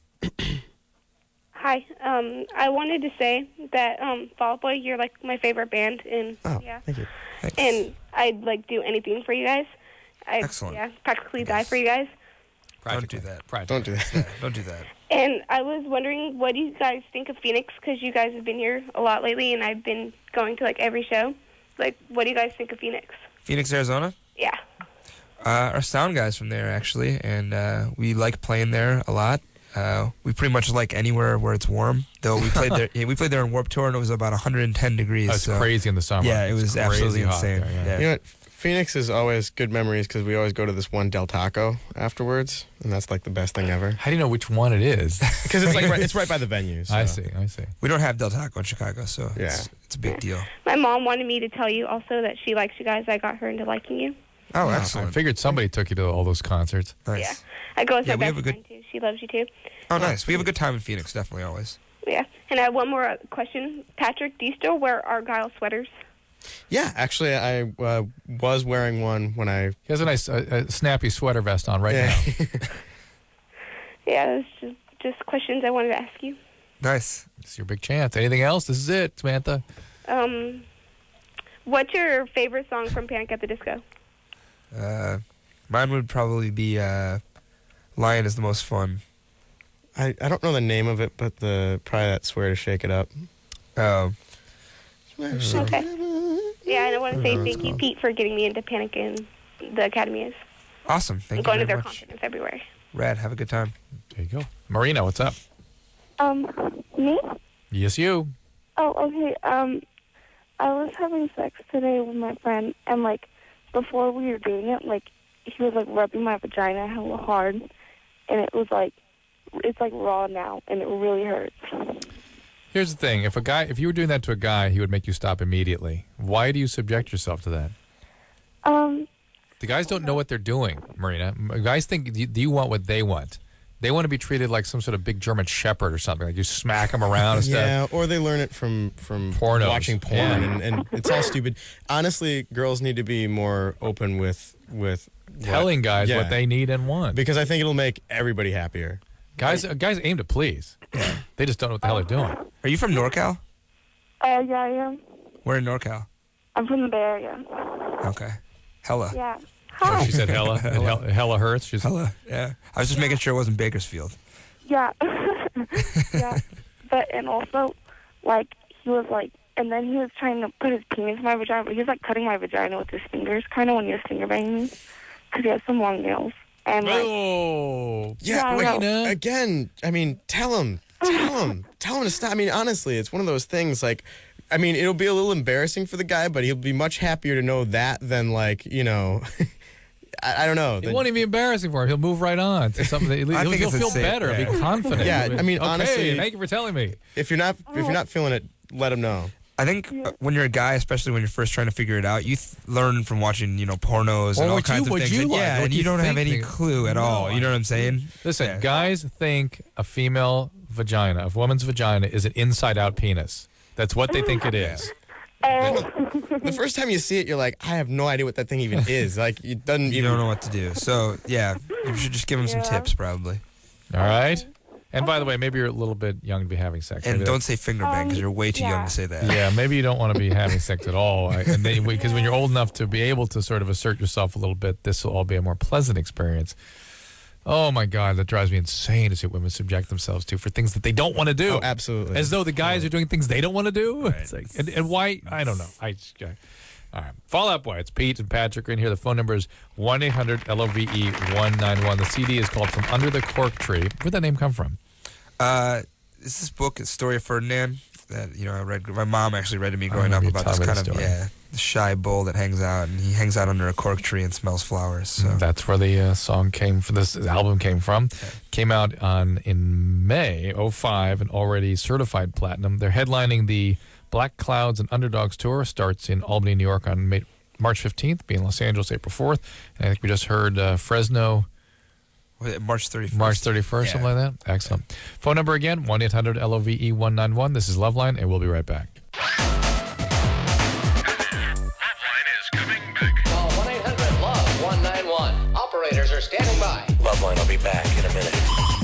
Hi. Um, I wanted to say that um, Fall Out Boy, you're like my favorite band, and Oh, yeah, thank you. and I'd like do anything for you guys. I Excellent. yeah, practically die for you guys. don't do that. Don't do that. Don't do that. And I was wondering, what do you guys think of Phoenix? Because you guys have been here a lot lately, and I've been going to like every show. Like, what do you guys think of Phoenix? Phoenix, Arizona? Yeah. Uh, our sound guy's from there, actually, and uh, we like playing there a lot. Uh, we pretty much like anywhere where it's warm. Though we played there, yeah, we played there in Warped Tour, and it was about one hundred ten degrees. That's so- crazy in the summer. Yeah, it It's was crazy absolutely hot insane. there, yeah. Yeah. You know what? Phoenix is always good memories because we always go to this one Del Taco afterwards, and that's like the best thing ever. How do you know which one it is? Because it's like right, it's right by the venue. So. I see. I see. We don't have Del Taco in Chicago, so Yeah. it's, it's a big deal. My mom wanted me to tell you also that she likes you guys. I got her into liking you. Oh, I excellent. figured somebody took you to all those concerts. Nice. Yeah. I go with Yeah, my we have best a friend too. She loves you too. Oh, nice. We have a good time in Phoenix, definitely, always. Yeah. And I have one more uh, question. Patrick, do you still wear Argyle sweaters? Yeah, actually, I uh, was wearing one when I. He has a nice, uh, uh, snappy sweater vest on right Yeah. now. Yeah, that's just, just questions I wanted to ask you. Nice. It's your big chance. Anything else? This is it, Samantha. Um, what's your favorite song from Panic at the Disco? Uh, mine would probably be uh, Lion is the Most Fun. I, I don't know the name of it, but the probably that Swear to Shake It Up. Oh. Okay. Yeah, and I want to say Uh, thank you, Pete, for getting me into Panic in the Academy is. Awesome. Thank I'm you going to very their much. concert in February. Rad. Have a good time. There you go. Marina, what's up? Um, me? Yes, you. Oh, okay. Um, I was having sex today with my friend, and like before we were doing it, like he was like rubbing my vagina hella hard, and it was like it's like raw now, and it really hurts. Here's the thing: if a guy, if you were doing that to a guy, he would make you stop immediately. Why do you subject yourself to that? Um, The guys don't know what they're doing, Marina. Guys think you, you want what they want. They want to be treated like some sort of big German shepherd or something. Like you smack them around and stuff. Yeah, or they learn it from from Pornos. watching porn, Yeah. and, and it's all stupid. Honestly, girls need to be more open with with what- Telling guys yeah. what they need and want. because I think it'll make everybody happier. Guys, guys aim to please. They just don't know what the hell they're doing. Are you from NorCal? uh, yeah, I am. We're in NorCal. I'm from the Bay Area. Okay. Hella. Yeah. Oh, she said hella. hella. Hella hurts. She's Hella. Yeah. I was just making sure it wasn't Bakersfield. Yeah. yeah. But, and also, like, he was like, and then he was trying to put his penis in my vagina, but he was like cutting my vagina with his fingers, kind of when he was finger banging me, because he has some long nails. And like, oh, Yeah, I wait, know. again, I mean, tell him, tell him, tell him to stop. I mean, honestly, it's one of those things, like, I mean, it'll be a little embarrassing for the guy, but he'll be much happier to know that than, like, you know, I, I don't know. It won't even be embarrassing for him. He'll move right on to something. That he'll, I think he'll it's feel insane. better. Yeah. Be confident. Yeah, He'll be, I mean, okay, honestly, thank you for telling me. If you're not, if you're not feeling it, let him know. I think uh, when you're a guy, especially when you're first trying to figure it out, you th- learn from watching, you know, pornos Or and all what kinds you- of what things. you and, like, yeah, what and you you don't have think any they- clue at all. No, You know what I'm saying? Listen, Yeah. guys think a female vagina, a woman's vagina, is an inside-out penis. That's what they think it is. The first time you see it, you're like, I have no idea what that thing even is. Like, it doesn't You even. don't know what to do. So, yeah, you should just give him some tips, probably. All right. And by the way, maybe you're a little bit young to be having sex. And Maybe don't that- say finger bang because you're way too young to say that. Yeah, maybe you don't want to be having sex at all. I- And because when you're old enough to be able to sort of assert yourself a little bit, this will all be a more pleasant experience. Oh my God, that drives me insane to see what women subject themselves to for things that they don't want to do. Oh, absolutely. As though the guys are doing things they don't want to do. It's like, and, and why? I don't know. I just, I, all right. Fallout Boy. It's Pete and Patrick are in here. The phone number is one eight hundred L O V E one nine one. The C D is called From Under the Cork Tree. Where'd that name come from? Uh, this is book, it's Story of Ferdinand, that, you know, I read, my mom actually read to me growing I up remember you about this telling me kind the of, story. yeah, the shy bull that hangs out, and he hangs out under a cork tree and smells flowers. So That's where the uh, song came from. This album came from. Came out on in May oh five and already certified platinum. They're headlining the Black Clouds and Underdogs tour. Starts in Albany, New York on May, March fifteenth. Be in Los Angeles April fourth. And I think we just heard uh, Fresno. Was it March thirty-first. March thirty-first, Yeah. something like that. Excellent. Phone number again, one eight hundred L O V E one nine one. This is Loveline, and we'll be right back. Call one eight hundred love one nine one. Operators are standing by. Loveline will be back in a minute.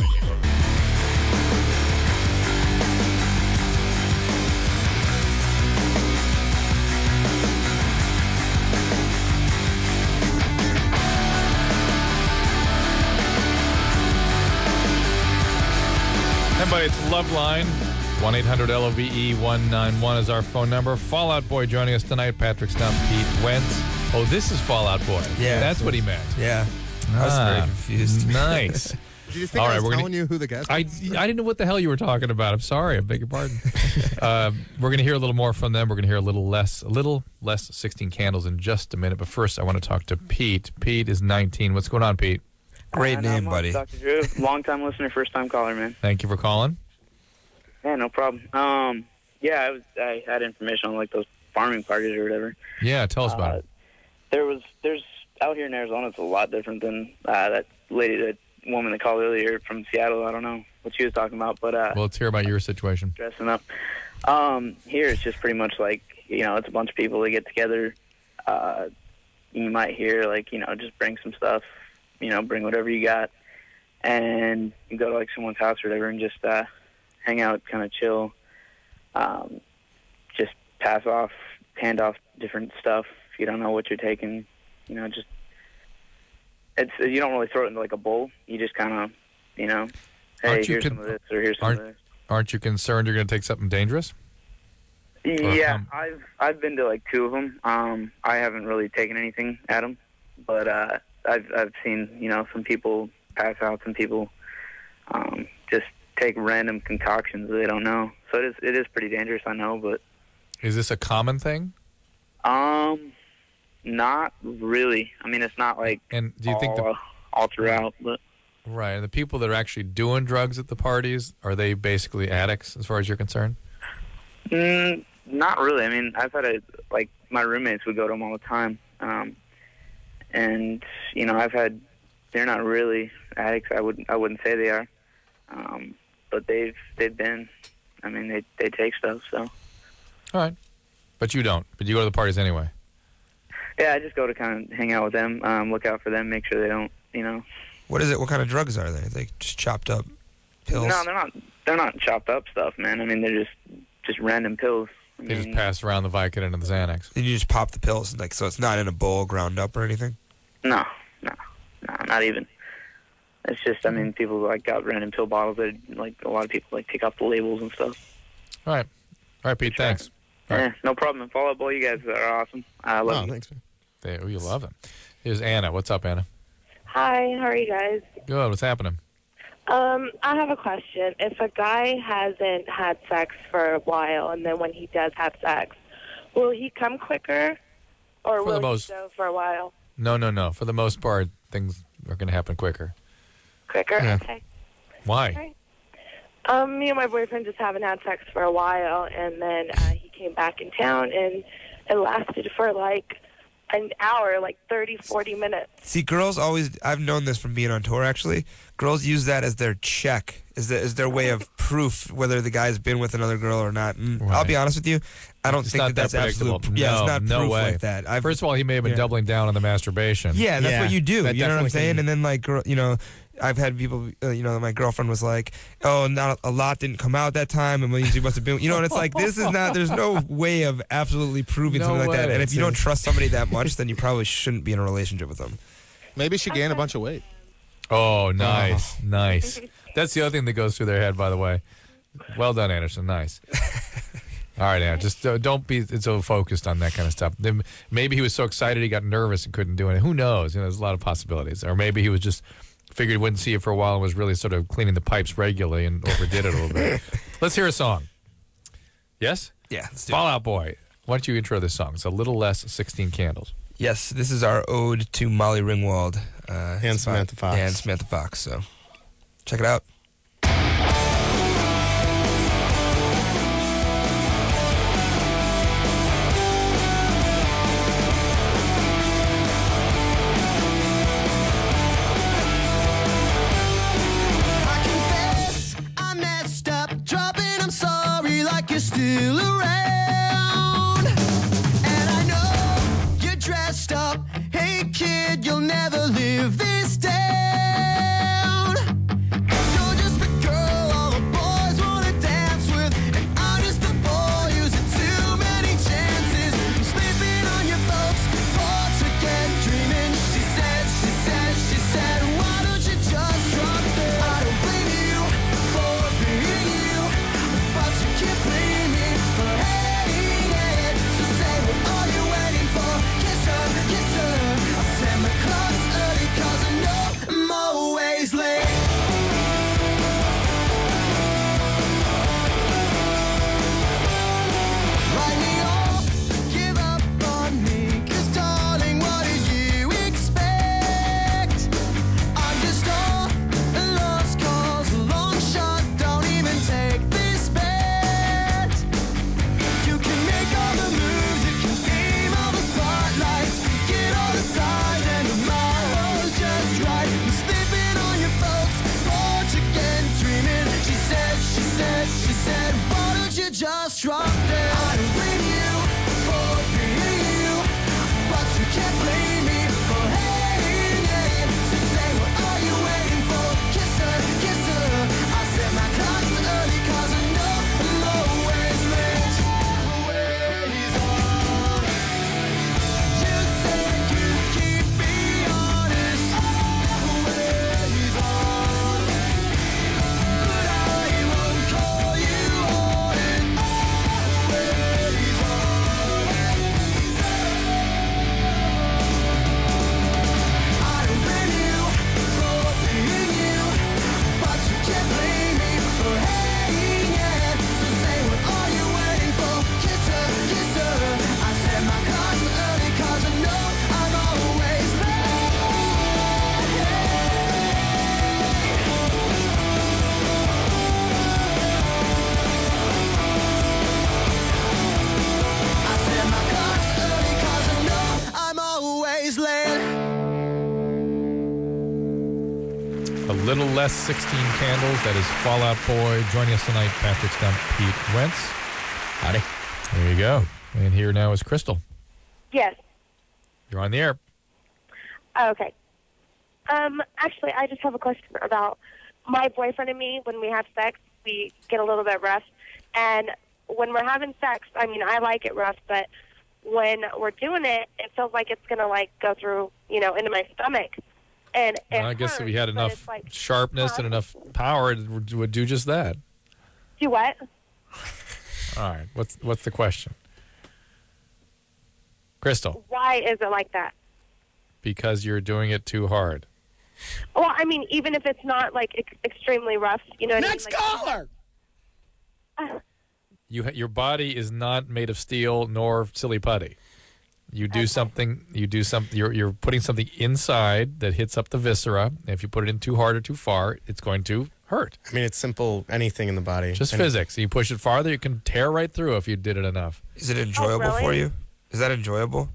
Everybody, it's Loveline. one eight hundred L O V E one nine one is our phone number. Fallout Boy joining us tonight. Patrick Stump, Pete Wentz. Oh, this is Fallout Boy. Yeah. That's what he meant. Yeah. I was very Ah, confused. Nice. Did you think All I right, was we're telling gonna, you who the guest I, was? I didn't know what the hell you were talking about. I'm sorry. I beg your pardon. uh, we're going to hear a little more from them. We're going to hear a little less, a little less sixteen Candles in just a minute. But first, I want to talk to Pete. Pete is nineteen. What's going on, Pete? Great Uh, not name, much, buddy. Doctor Drew, long time listener, first time caller, man. Thank you for calling. Yeah, no problem. Um, yeah, I was I had information on like those farming parties or whatever. Yeah, tell us about Uh, it. There was there's out here in Arizona, it's a lot different than uh, that lady, that woman that called earlier from Seattle. I don't know what she was talking about, but uh, Well, let's hear about your situation. dressing up. Um, here it's just pretty much like, you know, it's a bunch of people that get together. Uh, you might hear like, you know, just bring some stuff, you know, bring whatever you got, and you go to like someone's house or whatever and just uh, hang out, kind of chill, um, just pass off, hand off different stuff. If you don't know what you're taking, you know, just it's you don't really throw it into like a bowl. You just kind of, you know, hey, Aren't you here's con- some of this or here's some aren't, of this. aren't you concerned you're going to take something dangerous? Yeah, um, I've I've been to like two of them. Um, I haven't really taken anything at them, but uh, I've I've seen you know some people pass out, some people um, just take random concoctions that they don't know. So it is it is pretty dangerous, I know, but Is this a common thing? um, not really. I mean, it's not like And do you all, think the uh, all throughout, but right? And the people that are actually doing drugs at the parties, are they basically addicts as far as you're concerned? mm, not really. I mean, I've had a like my roommates would go to them all the time, um, and you know, I've had they're not really addicts. I wouldn't I wouldn't say they are, um, but they've they've been. I mean, they they take stuff. So All right, but you don't. But you go to the parties anyway. yeah, I just go to kind of hang out with them, um, look out for them, make sure they don't, you know. What is it? What kind of drugs are they? They just chopped up pills? No, they're not. They're not chopped up stuff, man. I mean, they're just just random pills. I They just mean, pass around the Vicodin and the Xanax. Did you just pop the pills, like so it's not in a bowl ground up or anything? No, no, no, not even. It's just, I mean, people like got random pill bottles that like a lot of people like take off the labels and stuff. All right, all right, Pete. Thanks. All Yeah, right. no problem. Fall Out Boy, you guys are awesome. I love Oh, you. thanks, man. They, we love it. Here's Anna. What's up, Anna? Hi, how are you guys? Good. What's happening? Um, I have a question. If a guy hasn't had sex for a while, and then when he does have sex, will he come quicker, or For will the most- he go for a while? No, no, no. For the most part, things are going to happen quicker. Quicker? Yeah. Okay. Why? Okay. Um, me and my boyfriend just haven't had sex for a while, and then uh, he came back in town, and it lasted for like an hour, like thirty, forty minutes. See, girls always, I've known this from being on tour actually, girls use that as their check, as, the, as their way of proof whether the guy's been with another girl or not. And I'll be honest with you, I don't It's think not that that's that absolute. predictable. Yeah, no, it's not no proof way. like that. I've, First of all, he may have been yeah. doubling down on the masturbation. Yeah, that's Yeah, what you do. that You know what I'm definitely saying? can- And then, like, girl, you know, I've had people, uh, you know, my girlfriend was like, "Oh, not a lot didn't come out that time," and she must have been, you know. And it's like, this is not. There's no way of absolutely proving No something like that. way. And if you don't trust somebody that much, then you probably shouldn't be in a relationship with them. Maybe she gained a bunch of weight. Oh, nice, nice. That's the other thing that goes through their head, by the way. Well done, Anderson. Nice. All right, Anna. Just uh, don't be so focused on that kind of stuff. Then maybe he was so excited he got nervous and couldn't do it. Who knows? You know, there's a lot of possibilities. Or maybe he was just figured he wouldn't see it for a while and was really sort of cleaning the pipes regularly and overdid it a little bit. Let's hear a song. Yes? Yeah. Let's do Fall Out Boy. Why don't you intro this song? It's a little less sixteen Candles. Yes, this is our ode to Molly Ringwald. Uh, And it's about- Samantha Fox. Yeah, and Samantha Fox. So check it out. I confess I messed up, dropping I'm sorry like you're still around. And I know you're dressed up, hey kid, you'll never live this down. You're just the girl all the boys wanna dance with, and I'm just the boy using too many chances. I'm sleeping on your folks' porch again, dreaming. She said, she said, she said, why don't you just drop dead? I don't blame you for being you, but you can't blame me for hating it. So say, what are you waiting for? Kiss her, kiss her. I'll send my clothes early 'cause I know I'm always late. Write me off, give up on me, 'cause darling, what do you expect? I'm just all a lost cause, a long shot, don't even take this bet. You can make all the moves, you can aim all the spotlights, get all the sides, and tomorrow's just right. I'm sleeping on your folks' porch again, dreaming. She said, she said, she said, why don't you just drop dead? I don't blame you for being you, but you can't blame me for hating it. So say, what are you waiting for? Kiss her, kiss her. I set my clocks early 'cause I know I'm always late. Always on. You said you'd keep me honest. Always on. But I won't call you on it. Always on. is lit. A little less sixteen candles. That is Fall Out Boy. Joining us tonight, Patrick Stump, Pete Wentz. Howdy. There you go. And here now is Crystal. Yes. You're on the air. Oh, okay. Um, actually, I just have a question about my boyfriend and me. When we have sex, we get a little bit rough. And when we're having sex, I mean, I like it rough, but when we're doing it, it feels like it's going to, like, go through, you know, into my stomach. And it Well, I guess hurts, if you had but enough it's like, sharpness and enough power, it would, would do just that. do what? All right. What's what's the question? Crystal, Why is it like that? because you're doing it too hard. Well, I mean, even if it's not, like, ex- extremely rough, you know what Next I mean? caller! Like, You ha- your body is not made of steel nor silly putty. You do something. You do something. You're you're putting something inside that hits up the viscera. And if you put it in too hard or too far, it's going to hurt. I mean, it's simple. Anything in the body. Just Any- physics. You push it farther, you can tear right through if you did it enough. Is it enjoyable really? for you? Is that enjoyable?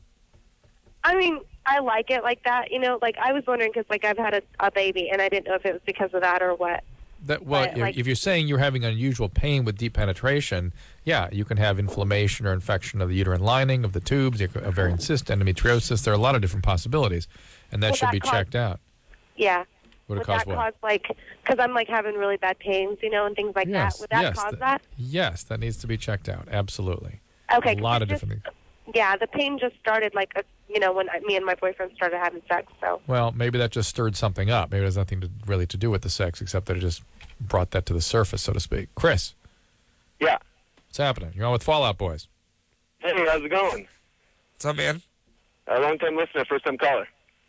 I mean, I like it like that, you know? Like, I was wondering because, like, I've had a, a baby, and I didn't know if it was because of that or what. That well, But, if- like- if you're saying you're having unusual pain with deep penetration, yeah, you can have inflammation or infection of the uterine lining of the tubes, ovarian cyst, endometriosis. There are a lot of different possibilities, and that Will should that be cause- checked out. Yeah. Would it Would cause that what? cause, like, because I'm, like, having really bad pains, you know, and things like Yes, that. Would that yes, cause th- that? Yes, that needs to be checked out. Absolutely. Okay. A 'cause lot it of just- different things. Yeah, the pain just started, like, a, you know, when I, me and my boyfriend started having sex, so. Well, maybe that just stirred something up. Maybe it has nothing to really to do with the sex, except that it just brought that to the surface, so to speak. Chris. Yeah. What's happening? You're on with Fallout Boys. Hey, how's it going? What's up, man? A long-time listener, first-time caller.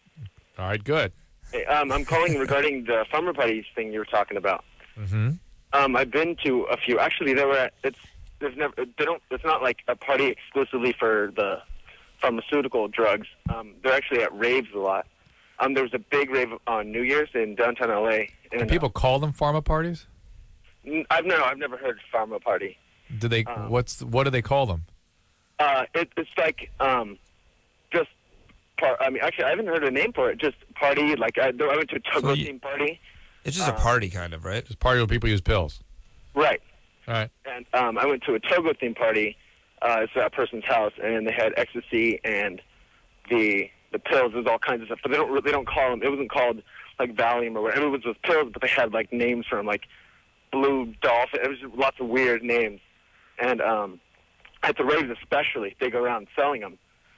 All right, good. Hey, um, I'm calling regarding the farmer parties thing you were talking about. Mm-hmm. Um, I've been to a few. Actually, there were. At, it's there's never. They don't. It's not like a party exclusively for the pharmaceutical drugs. Um, they're actually at raves a lot. Um, there was a big rave on New Year's in downtown L A. And people call them pharma parties? Uh, I've no. I've never heard pharma party. Do they? Um, what's what do they call them? Uh, it, it's like um, just. Par- I mean, actually, I haven't heard a name for it. Just party. Like I, I went to a Togo you- theme party. It's just a Um, party, kind of, right? Just party where people use pills. Right. All right. And um, I went to a Togo theme party. Uh, it's at a person's house, and they had ecstasy and the the pills. There's all kinds of stuff, but they don't they don't call them. It wasn't called like Valium or whatever. It was just pills, but they had like names for them, like Blue Dolphin. It was just lots of weird names. And um, at the raves, especially, they go around selling them.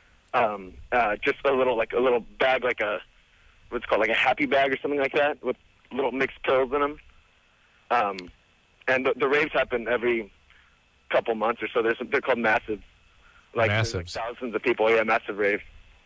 Um, uh, just a little like a little bag, like a what's called like a happy bag or something like that, with little mixed pills in them. Um, and the, the raves happen every couple months or so. There's they're called massive, like, there's, like Massives. thousands of people. Yeah, massive raves.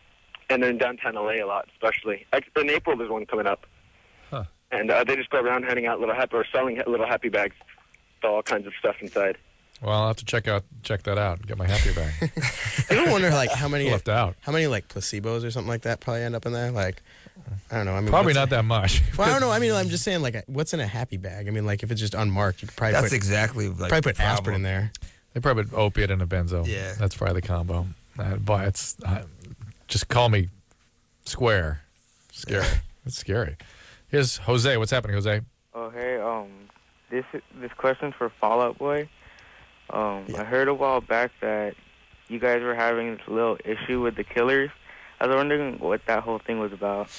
And they're in downtown L A a lot, especially. Like, in April, there's one coming up. Huh. And uh, they just go around handing out little happy or selling ha- little happy bags with all kinds of stuff inside. Well, I'll have to check out check that out and get my happy bag. I don't wonder like how many Left out. how many like placebos or something like that probably end up in there. Like I don't know. I mean, Probably what's- not that much. Well, I don't know. I mean, I'm just saying like what's in a happy bag. I mean, like if it's just unmarked, you could probably That's put, exactly like probably put the aspirin in problem. there. They probably put opiate and a benzo. Yeah. That's probably the combo. Uh, but it's uh, just call me square. Scary. It's scary. Here's Jose. What's happening, Jose? Oh, hey, um, this this question's for Fall Out Boy. Um, I heard a while back that you guys were having this little issue with the Killers. I was wondering what that whole thing was about.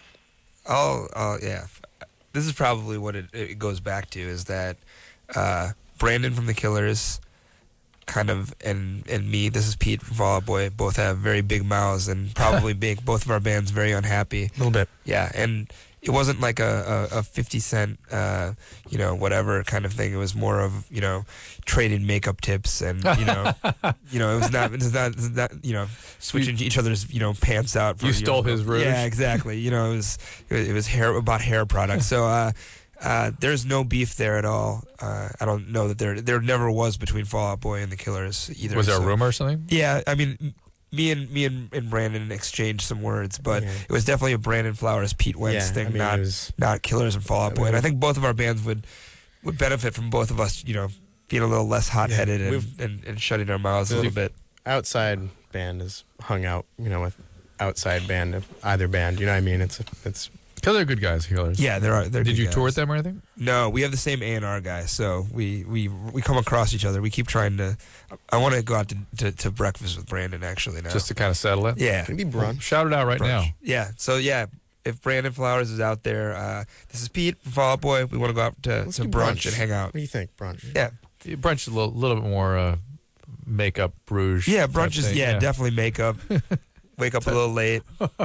Oh, oh yeah. This is probably what it, it goes back to is that uh, Brandon from the Killers, kind of, and and me. This is Pete from Fall Out Boy. Both have very big mouths and probably make both of our bands very unhappy. A little bit. Yeah, and it wasn't like a, a, a fifty cent, uh, you know, whatever kind of thing. It was more of, you know, trading makeup tips and, you know, you know, it was not, it was not, it was not you know, switching each other's, you know, pants out. For, You know, stole his rouge? Yeah, exactly. You know, it was, it was, it was hair, about hair products. So, uh, uh, there's no beef there at all. Uh, I don't know that there, there never was between Fall Out Boy and the Killers either. Was there a so- rumor or something? Yeah, I mean, m- me and me and, and Brandon exchanged some words, but Yeah. it was definitely a Brandon Flowers, Pete Wentz Yeah, thing, I mean, not it was- not Killers and Fall Out Boy. And I think both of our bands would would benefit from both of us, you know, being a little less hot headed Yeah, and, we've- and, and shutting our mouths a little bit. Outside band is hung out, you know, with outside band of either band. You know what I mean? It's it's because they're good guys, Killers. Yeah, there are. They're Did good you guys. tour with them or anything? No, we have the same A and R guy, so we, we we come across each other. We keep trying to. I want to go out to, to, to breakfast with Brandon actually now, Just to kind of settle it? Yeah, maybe brunch. Shout it out right Brunch. now. Yeah. So yeah, if Brandon Flowers is out there, uh, this is Pete from Fall Out Boy. We want to go out to, Let's to do brunch, brunch. and hang out. What do you think, brunch? Yeah. Brunch is a little, little bit more uh, makeup, rouge. Yeah, type brunch is thing, yeah, definitely makeup. Wake up a little late.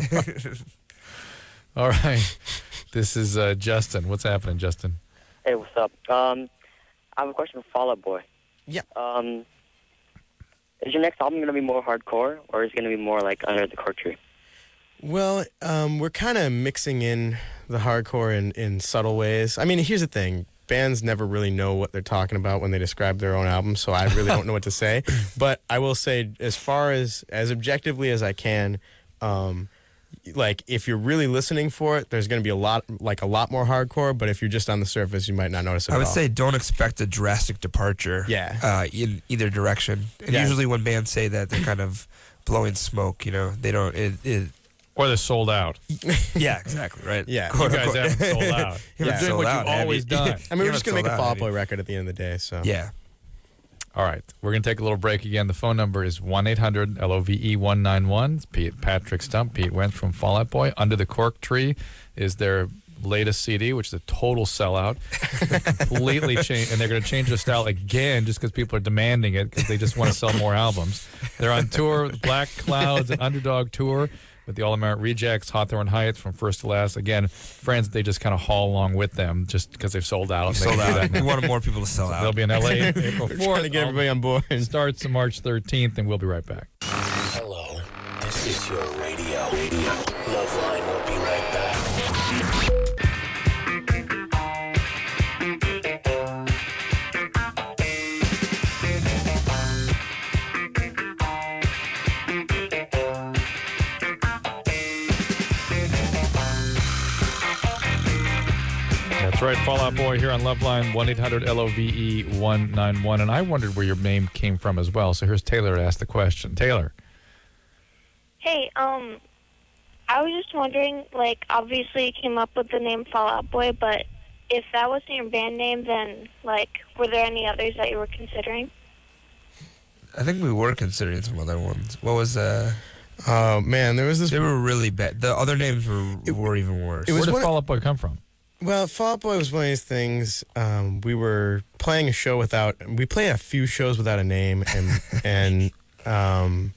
All right. This is uh, Justin. What's happening, Justin? Hey, what's up? Um, I have a question for Fall Out Boy. Yeah. Um, is your next album going to be more hardcore, or is it going to be more like Under the Cork Tree? Well, um, we're kind of mixing in the hardcore in, in subtle ways. I mean, here's the thing. Bands never really know what they're talking about when they describe their own album, so I really don't know what to say. But I will say, as far as, as objectively as I can, um, like, if you're really listening for it, there's going to be a lot, like, a lot more hardcore, but if you're just on the surface, you might not notice it I at would all. say don't expect a drastic departure. Yeah. Uh, in either direction. And Yeah. usually when bands say that, they're kind of blowing smoke. You know, they don't. It. it Or they're sold out. yeah, exactly. Right. Yeah. You guys haven't sold out. You're Yeah. doing Sold what out, you've have always you? done. I mean, You we're just going to haven't make a sold Fall out, Out Boy have you? record at the end of the day, so. Yeah. All right. We're going to take a little break again. The phone number is one eight hundred L O V E one nine one. It's Pete, Patrick Stump. Pete Wentz from Fall Out Boy. Under the Cork Tree is their latest C D, which is a total sellout. Completely changed. And they're going to change their style again just because people are demanding it because they just want to sell more albums. They're on tour with Black Clouds, an Underdog tour with the All-American Rejects, Hawthorne Heights from first to last. Again, friends that they just kind of haul along with them just because they've sold out. They Sold can do out. that. We wanted more people to sell out. They'll be in L A April We're fourth. trying to get everybody on board. Starts March thirteenth, and we'll be right back. Hello, this is your radio. Loveline will be right back. That's right, Fall Out Boy here on Loveline, one eight hundred L O V E one nine one. And I wondered where your name came from as well, so here's Taylor to ask the question. Taylor. Hey, um, I was just wondering, like, obviously you came up with the name Fall Out Boy, but if that wasn't your band name, then, like, were there any others that you were considering? I think we were considering some other ones. What was uh? Oh man, there was this. They were really bad. The other names were were even worse. It was Where did one of- Fall Out Boy come from? Well, Fall Out Boy was one of these things. Um, we were playing a show without. We play a few shows without a name, and and um,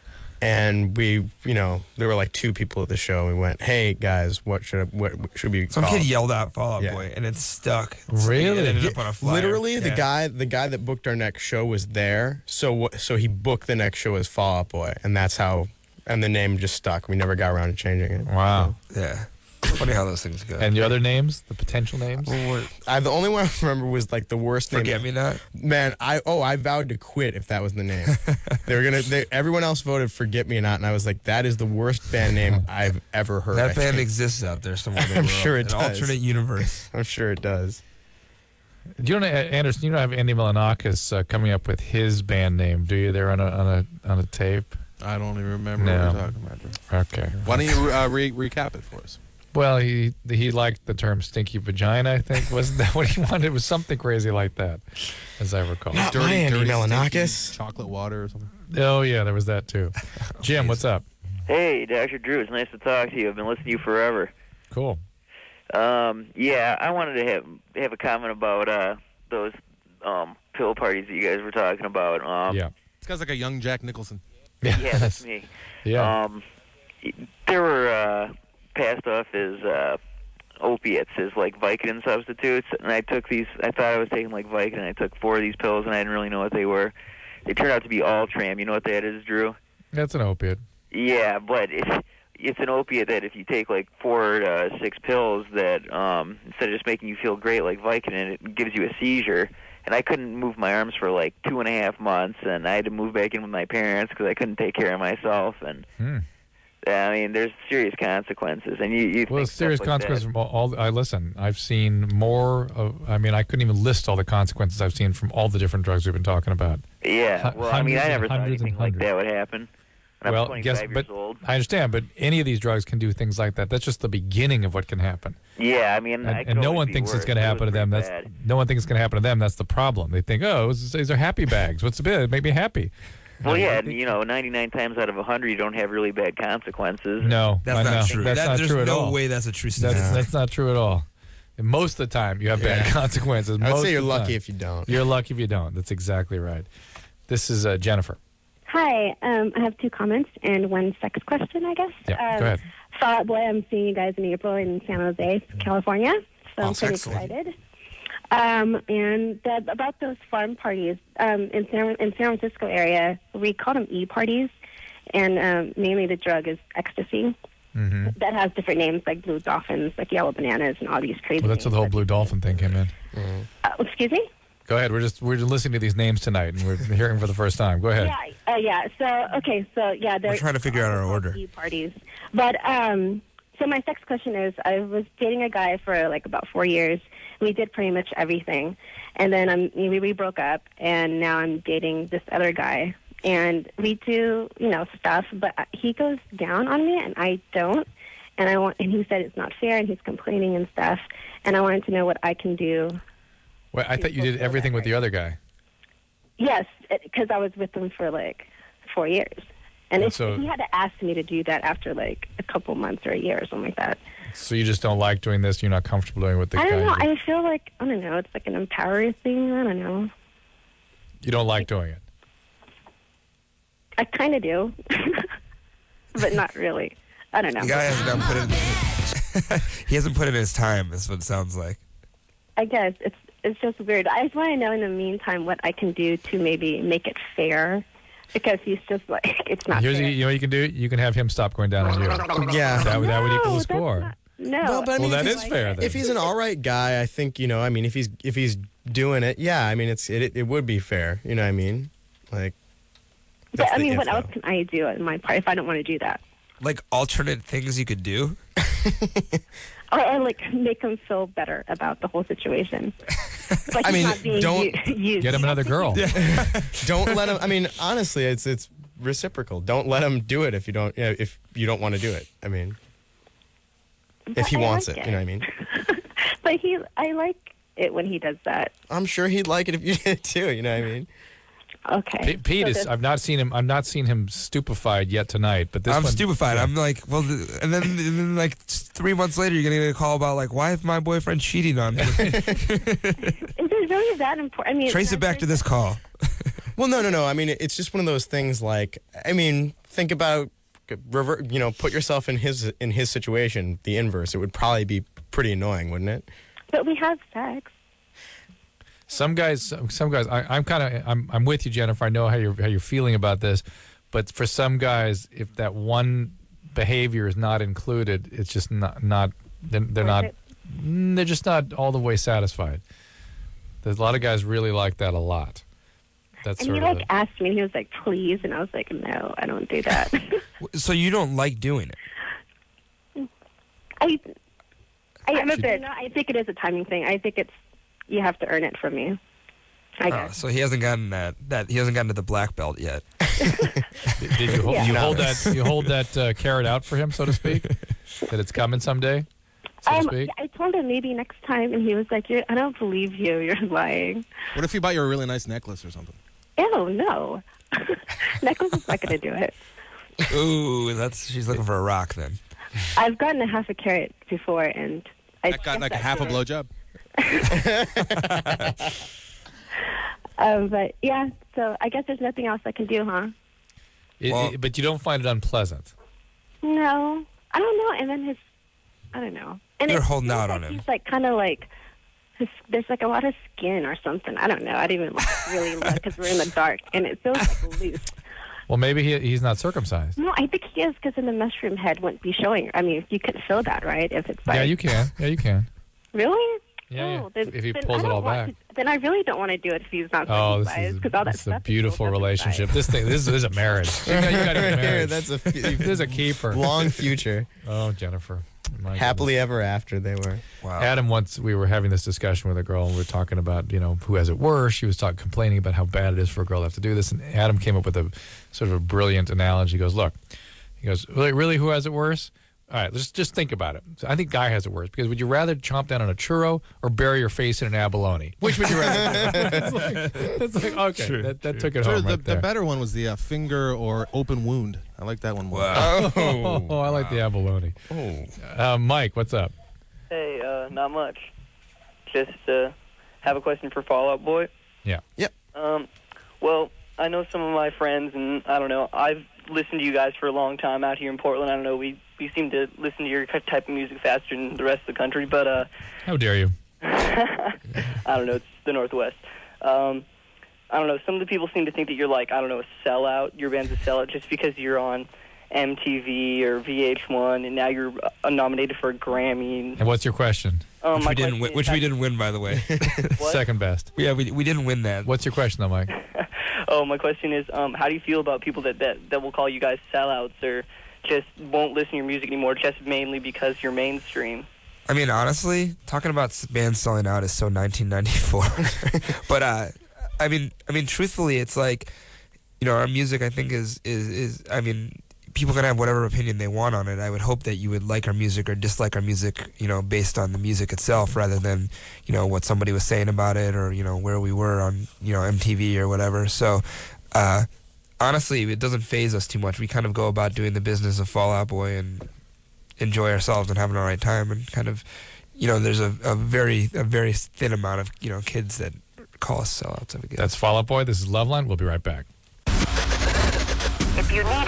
and we, you know, there were like two people at the show. And we went, "Hey guys, what should I, what should we?" Some call kid it?" yelled out "Fall Out Yeah. Boy" and it stuck. Really? It ended Yeah, up on a flyer. literally, the Yeah. guy, the guy that booked our next show was there. So, wh- so he booked the next show as Fall Out Boy, and that's how. And the name just stuck. We never got around to changing it. Wow. Yeah. Funny how those things go. And the other names, the potential names? I, the only one I remember was like the worst name. Forget Me Not? Man, I oh I vowed to quit if that was the name. they were gonna. They, everyone else voted Forget Me Not, and I was like, that is the worst band name I've ever heard. That I band think. exists out there somewhere. in the I'm world. sure it An does. alternate universe. I'm sure it does. Do you know, Anderson? You don't have Andy Milanakis uh, coming up with his band name, do you? There on a on a on a tape. I don't even remember No. what you're talking about. Bro. Okay. Why don't you uh, re- recap it for us? Well, he he liked the term "stinky vagina." I think wasn't that what he wanted? It was something crazy like that, as I recall. Not Dirty, my Andy dirty, Milanakis. stinky chocolate water or something. Oh yeah, there was that too. Jim, what's up? Hey, Doctor Drew, it's nice to talk to you. I've been listening to you forever. Cool. Um, yeah, I wanted to have have a comment about uh, those um, pill parties that you guys were talking about. Um, yeah, this guy's like a young Jack Nicholson. yeah, that's me. Yeah. Um, there were uh, passed off as uh, opiates, as like Vicodin substitutes, and I took these. I thought I was taking like Vicodin. I took four of these pills, and I didn't really know what they were. They turned out to be Ultram. You know what that is, Drew? That's an opiate. Yeah, but it's it's an opiate that if you take like four to six pills, that um, instead of just making you feel great like Vicodin, it gives you a seizure. And I couldn't move my arms for like two and a half months, and I had to move back in with my parents because I couldn't take care of myself. And Hmm. I mean, there's serious consequences. And you, you Well, think serious stuff like consequences that. from all, all. I listen. I've seen more. Of, I mean, I couldn't even list all the consequences I've seen from all the different drugs we've been talking about. Yeah, Hu- well, I mean, I hundreds and never thought hundreds and anything like hundreds. that would happen. And well, I'm twenty-five guess, years but old. I understand, but any of these drugs can do things like that. That's just the beginning of what can happen. Yeah, I mean, And, I could and no always one be thinks it's worse. going to It happen was to them. pretty That's bad. no one thinks it's going to happen to them. That's the problem. They think, oh, this is- these are happy bags. What's the bit? Make me happy. Well, yeah, and, you know, ninety-nine times out of one hundred, you don't have really bad consequences. No, That's I not know. true. That's That- not there's true at no all. way that's a true That's, statistic. that's not true at all. And most of the time, you have bad Yeah. consequences. I would Most say you're of the lucky time. if you don't. You're lucky if you don't. That's exactly right. This is uh, Jennifer. Hi, um, I have two comments and one sex question, I guess. Yeah, um, go ahead. Fall Out Boy, I'm seeing you guys in April in San Jose, California, so Oh, I'm pretty sexy. excited. Um, and the, about those farm parties um, in San in San Francisco area, we call them e-parties, and um, mainly the drug is ecstasy. Mm-hmm. That has different names like blue dolphins, like yellow bananas, and all these crazy. Well, that's where names. the whole Blue Dolphin thing came in. Uh, excuse me. Go ahead. We're just we're just listening to these names tonight, and we're hearing for the first time. Go ahead. Yeah, uh, yeah. So okay, so yeah, they're We're trying to figure out our order. parties. But um, so my next question is, I was dating a guy for like about four years. We did pretty much everything, and then um, we, we broke up, and now I'm dating this other guy, and we do you know stuff, but he goes down on me, and I don't, and I want, and he said it's not fair, and he's complaining and stuff, and I wanted to know what I can do. Well, I thought you did everything with the other guy. Yes, because I was with him for like four years. And And it's, so- he had to ask me to do that after like a couple months or a year or something like that. So you just don't like doing this. You're not comfortable doing what the I don't guy. know. did. I feel like, I don't know, it's like an empowering thing. I don't know. You don't like doing it. I kind of do, but not really. I don't know. The guy hasn't done put in. He hasn't put in his time. Is what it sounds like. I guess it's it's just weird. I just want to know in the meantime what I can do to maybe make it fair, because he's just like, it's not Here's fair. you know what you can do. You can have him stop going down on you. Yeah. that, would- that would equal No, the that's score. not- no. Well, but I mean, Well, if that he's- is fair, then. If he's an all right guy, I think you know. I mean, if he's if he's doing it, yeah. I mean, it's it it would be fair. You know what I mean? Like. But that's I the mean, if, what though. else can I do on my part if I don't want to do that? Like alternate things you could do. Or, or like make him feel better about the whole situation. Like I he's mean, not being don't- u- used. Get him another girl. Don't let him. I mean, honestly, it's it's reciprocal. Don't let him do it if you don't. You know, if you don't want to do it. I mean, if he I wants like it, it. you know what I mean. But he, I like it when he does that. I'm sure he'd like it if you did too. You know what I mean? Okay. P- Pete So is. this- I've not seen him. I've not seen him stupefied yet tonight. But this I'm one, stupefied. I'm like, well, th- and then, and then like three months later, you're gonna get a call about like, why is my boyfriend cheating on me? Is it really that important? I mean, Trace it back to this call. Well, no, no, no. I mean, it's just one of those things. Like, I mean, think about, revert. You know, put yourself in his in his situation. The inverse. It would probably be pretty annoying, wouldn't it? But we have sex. Some guys, some guys. I, I'm kind of. I'm. I'm with you, Jennifer. I know how you're how you're feeling about this, but for some guys, if that one behavior is not included, it's just not. Not. They're, they're not. mm, They're just not all the way satisfied. There's a lot of guys really like that a lot. That's And sort he of. like a- asked me, and he was like, "Please," and I was like, "No, I don't do that." So you don't like doing it? I, I, I'm a bit- You know, I think it is a timing thing. I think it's you have to earn it from me. I Oh, guess. so he hasn't gotten that. That he hasn't gotten to the black belt yet. Did, did you hold, Yeah. you hold that? You hold that uh, carrot out for him, so to speak, that it's coming someday, so to Um, speak. I told him maybe next time, and he was like, You're, "I don't believe you. You're lying." What if he bought you a really nice necklace or something? Ew, no. Necklace is not going to do it. Ooh, that's she's looking for a rock then. I've gotten a half a carrot before, and I That got guess like a that's half a it. blowjob. Um, but yeah, so I guess there's nothing else I can do, huh? It- it- but you don't find it unpleasant. No, I don't know. And then his, I don't know. And You're it holding feels out like on him. He's like kind of like, his, there's like a lot of skin or something. I don't know. I didn't even like, really look because we're in the dark, and it feels like loose. Well, maybe he, he's not circumcised. No, I think he is because then the mushroom head wouldn't be showing. I mean, you could feel that, right? If it's like yeah, you can. Yeah, you can. really. Yeah, oh, yeah. Then, If he then pulls I it don't all want back. to- then I really don't want to do it if he's not Oh, this circumcised is, because all that this is a stuff. beautiful relationship. This thing, this is a marriage. You got, you got a marriage. That's a this is a keeper. long future. Oh, Jennifer. My Happily ever after they were. Wow. Adam, once we were having this discussion with a girl, and we were talking about, you know, who has it worse. She was talking, complaining about how bad it is for a girl to have to do this. And Adam came up with a sort of a brilliant analogy. He goes, look, he goes, really, really, who has it worse? All right, let's just think about it. So I think guy has it worse because would you rather chomp down on a churro or bury your face in an abalone? Which would you rather do? It's like, it's like, okay, True, that, that true. took it Sure, home the, right there. the better one was the uh, finger or open wound. I like that one more. Wow. Oh, I like the abalone. Oh. Uh, Mike, what's up? Hey, uh, not much. Just uh, have a question for Fall Out Boy. Yeah. Yep. Um, well, I know some of my friends, and I don't know, I've listened to you guys for a long time out here in Portland. I don't know, we, we seem to listen to your type of music faster than the rest of the country, but... Uh, How dare you? I don't know, it's the Northwest. Um, I don't know, some of the people seem to think that you're like, I don't know, a sellout. Your band's a sellout just because you're on M T V or V H one, and now you're uh, nominated for a Grammy. And what's your question? Um, which my we didn't question win, is which how- we didn't win, by the way. Second best. Yeah, we we didn't win that. What's your question, though, Mike? Oh, my question is, um, how do you feel about people that, that, that will call you guys sellouts or just won't listen to your music anymore just mainly because you're mainstream? I mean, honestly, talking about s- bands selling out is so nineteen ninety-four. But uh, I mean, I mean, truthfully, it's like, you know, our music, I think, is is is. I mean, people can have whatever opinion they want on it. I would hope that you would like our music or dislike our music, you know, based on the music itself, rather than, you know, what somebody was saying about it or, you know, where we were on, you know, M T V or whatever. So, uh, honestly, it doesn't faze us too much. We kind of go about doing the business of Fall Out Boy and enjoy ourselves and having a right time, and kind of, you know, there's a, a very a very thin amount of, you know, kids that call us sellouts. I guess. That's Fall Out Boy. This is Loveline. We'll be right back. If you need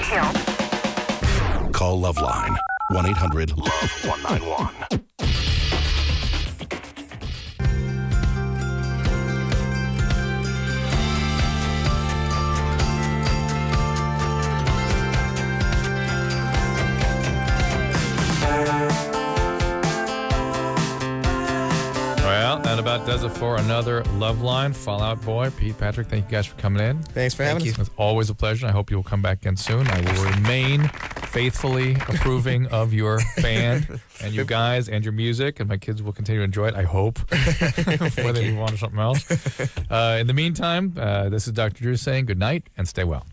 help, Call Loveline. one eight hundred love one nine one. Well, that about does it for another Loveline. Fall Out Boy. Pete, Patrick, thank you guys for coming in. Thanks for having us. It's always a pleasure. I hope you'll come back again soon. I will remain faithfully approving of your band and you guys and your music, and my kids will continue to enjoy it, I hope, before they move on to something else. Uh, in the meantime, uh, this is Doctor Drew saying good night and stay well.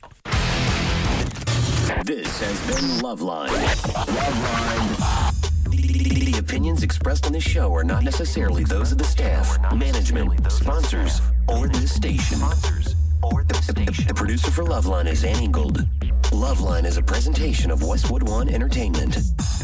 This has been Loveline. Loveline. The opinions expressed on this show are not necessarily those of the staff, management, sponsors, or this station. The, the producer for Loveline is Annie Gold. Loveline is a presentation of Westwood One Entertainment.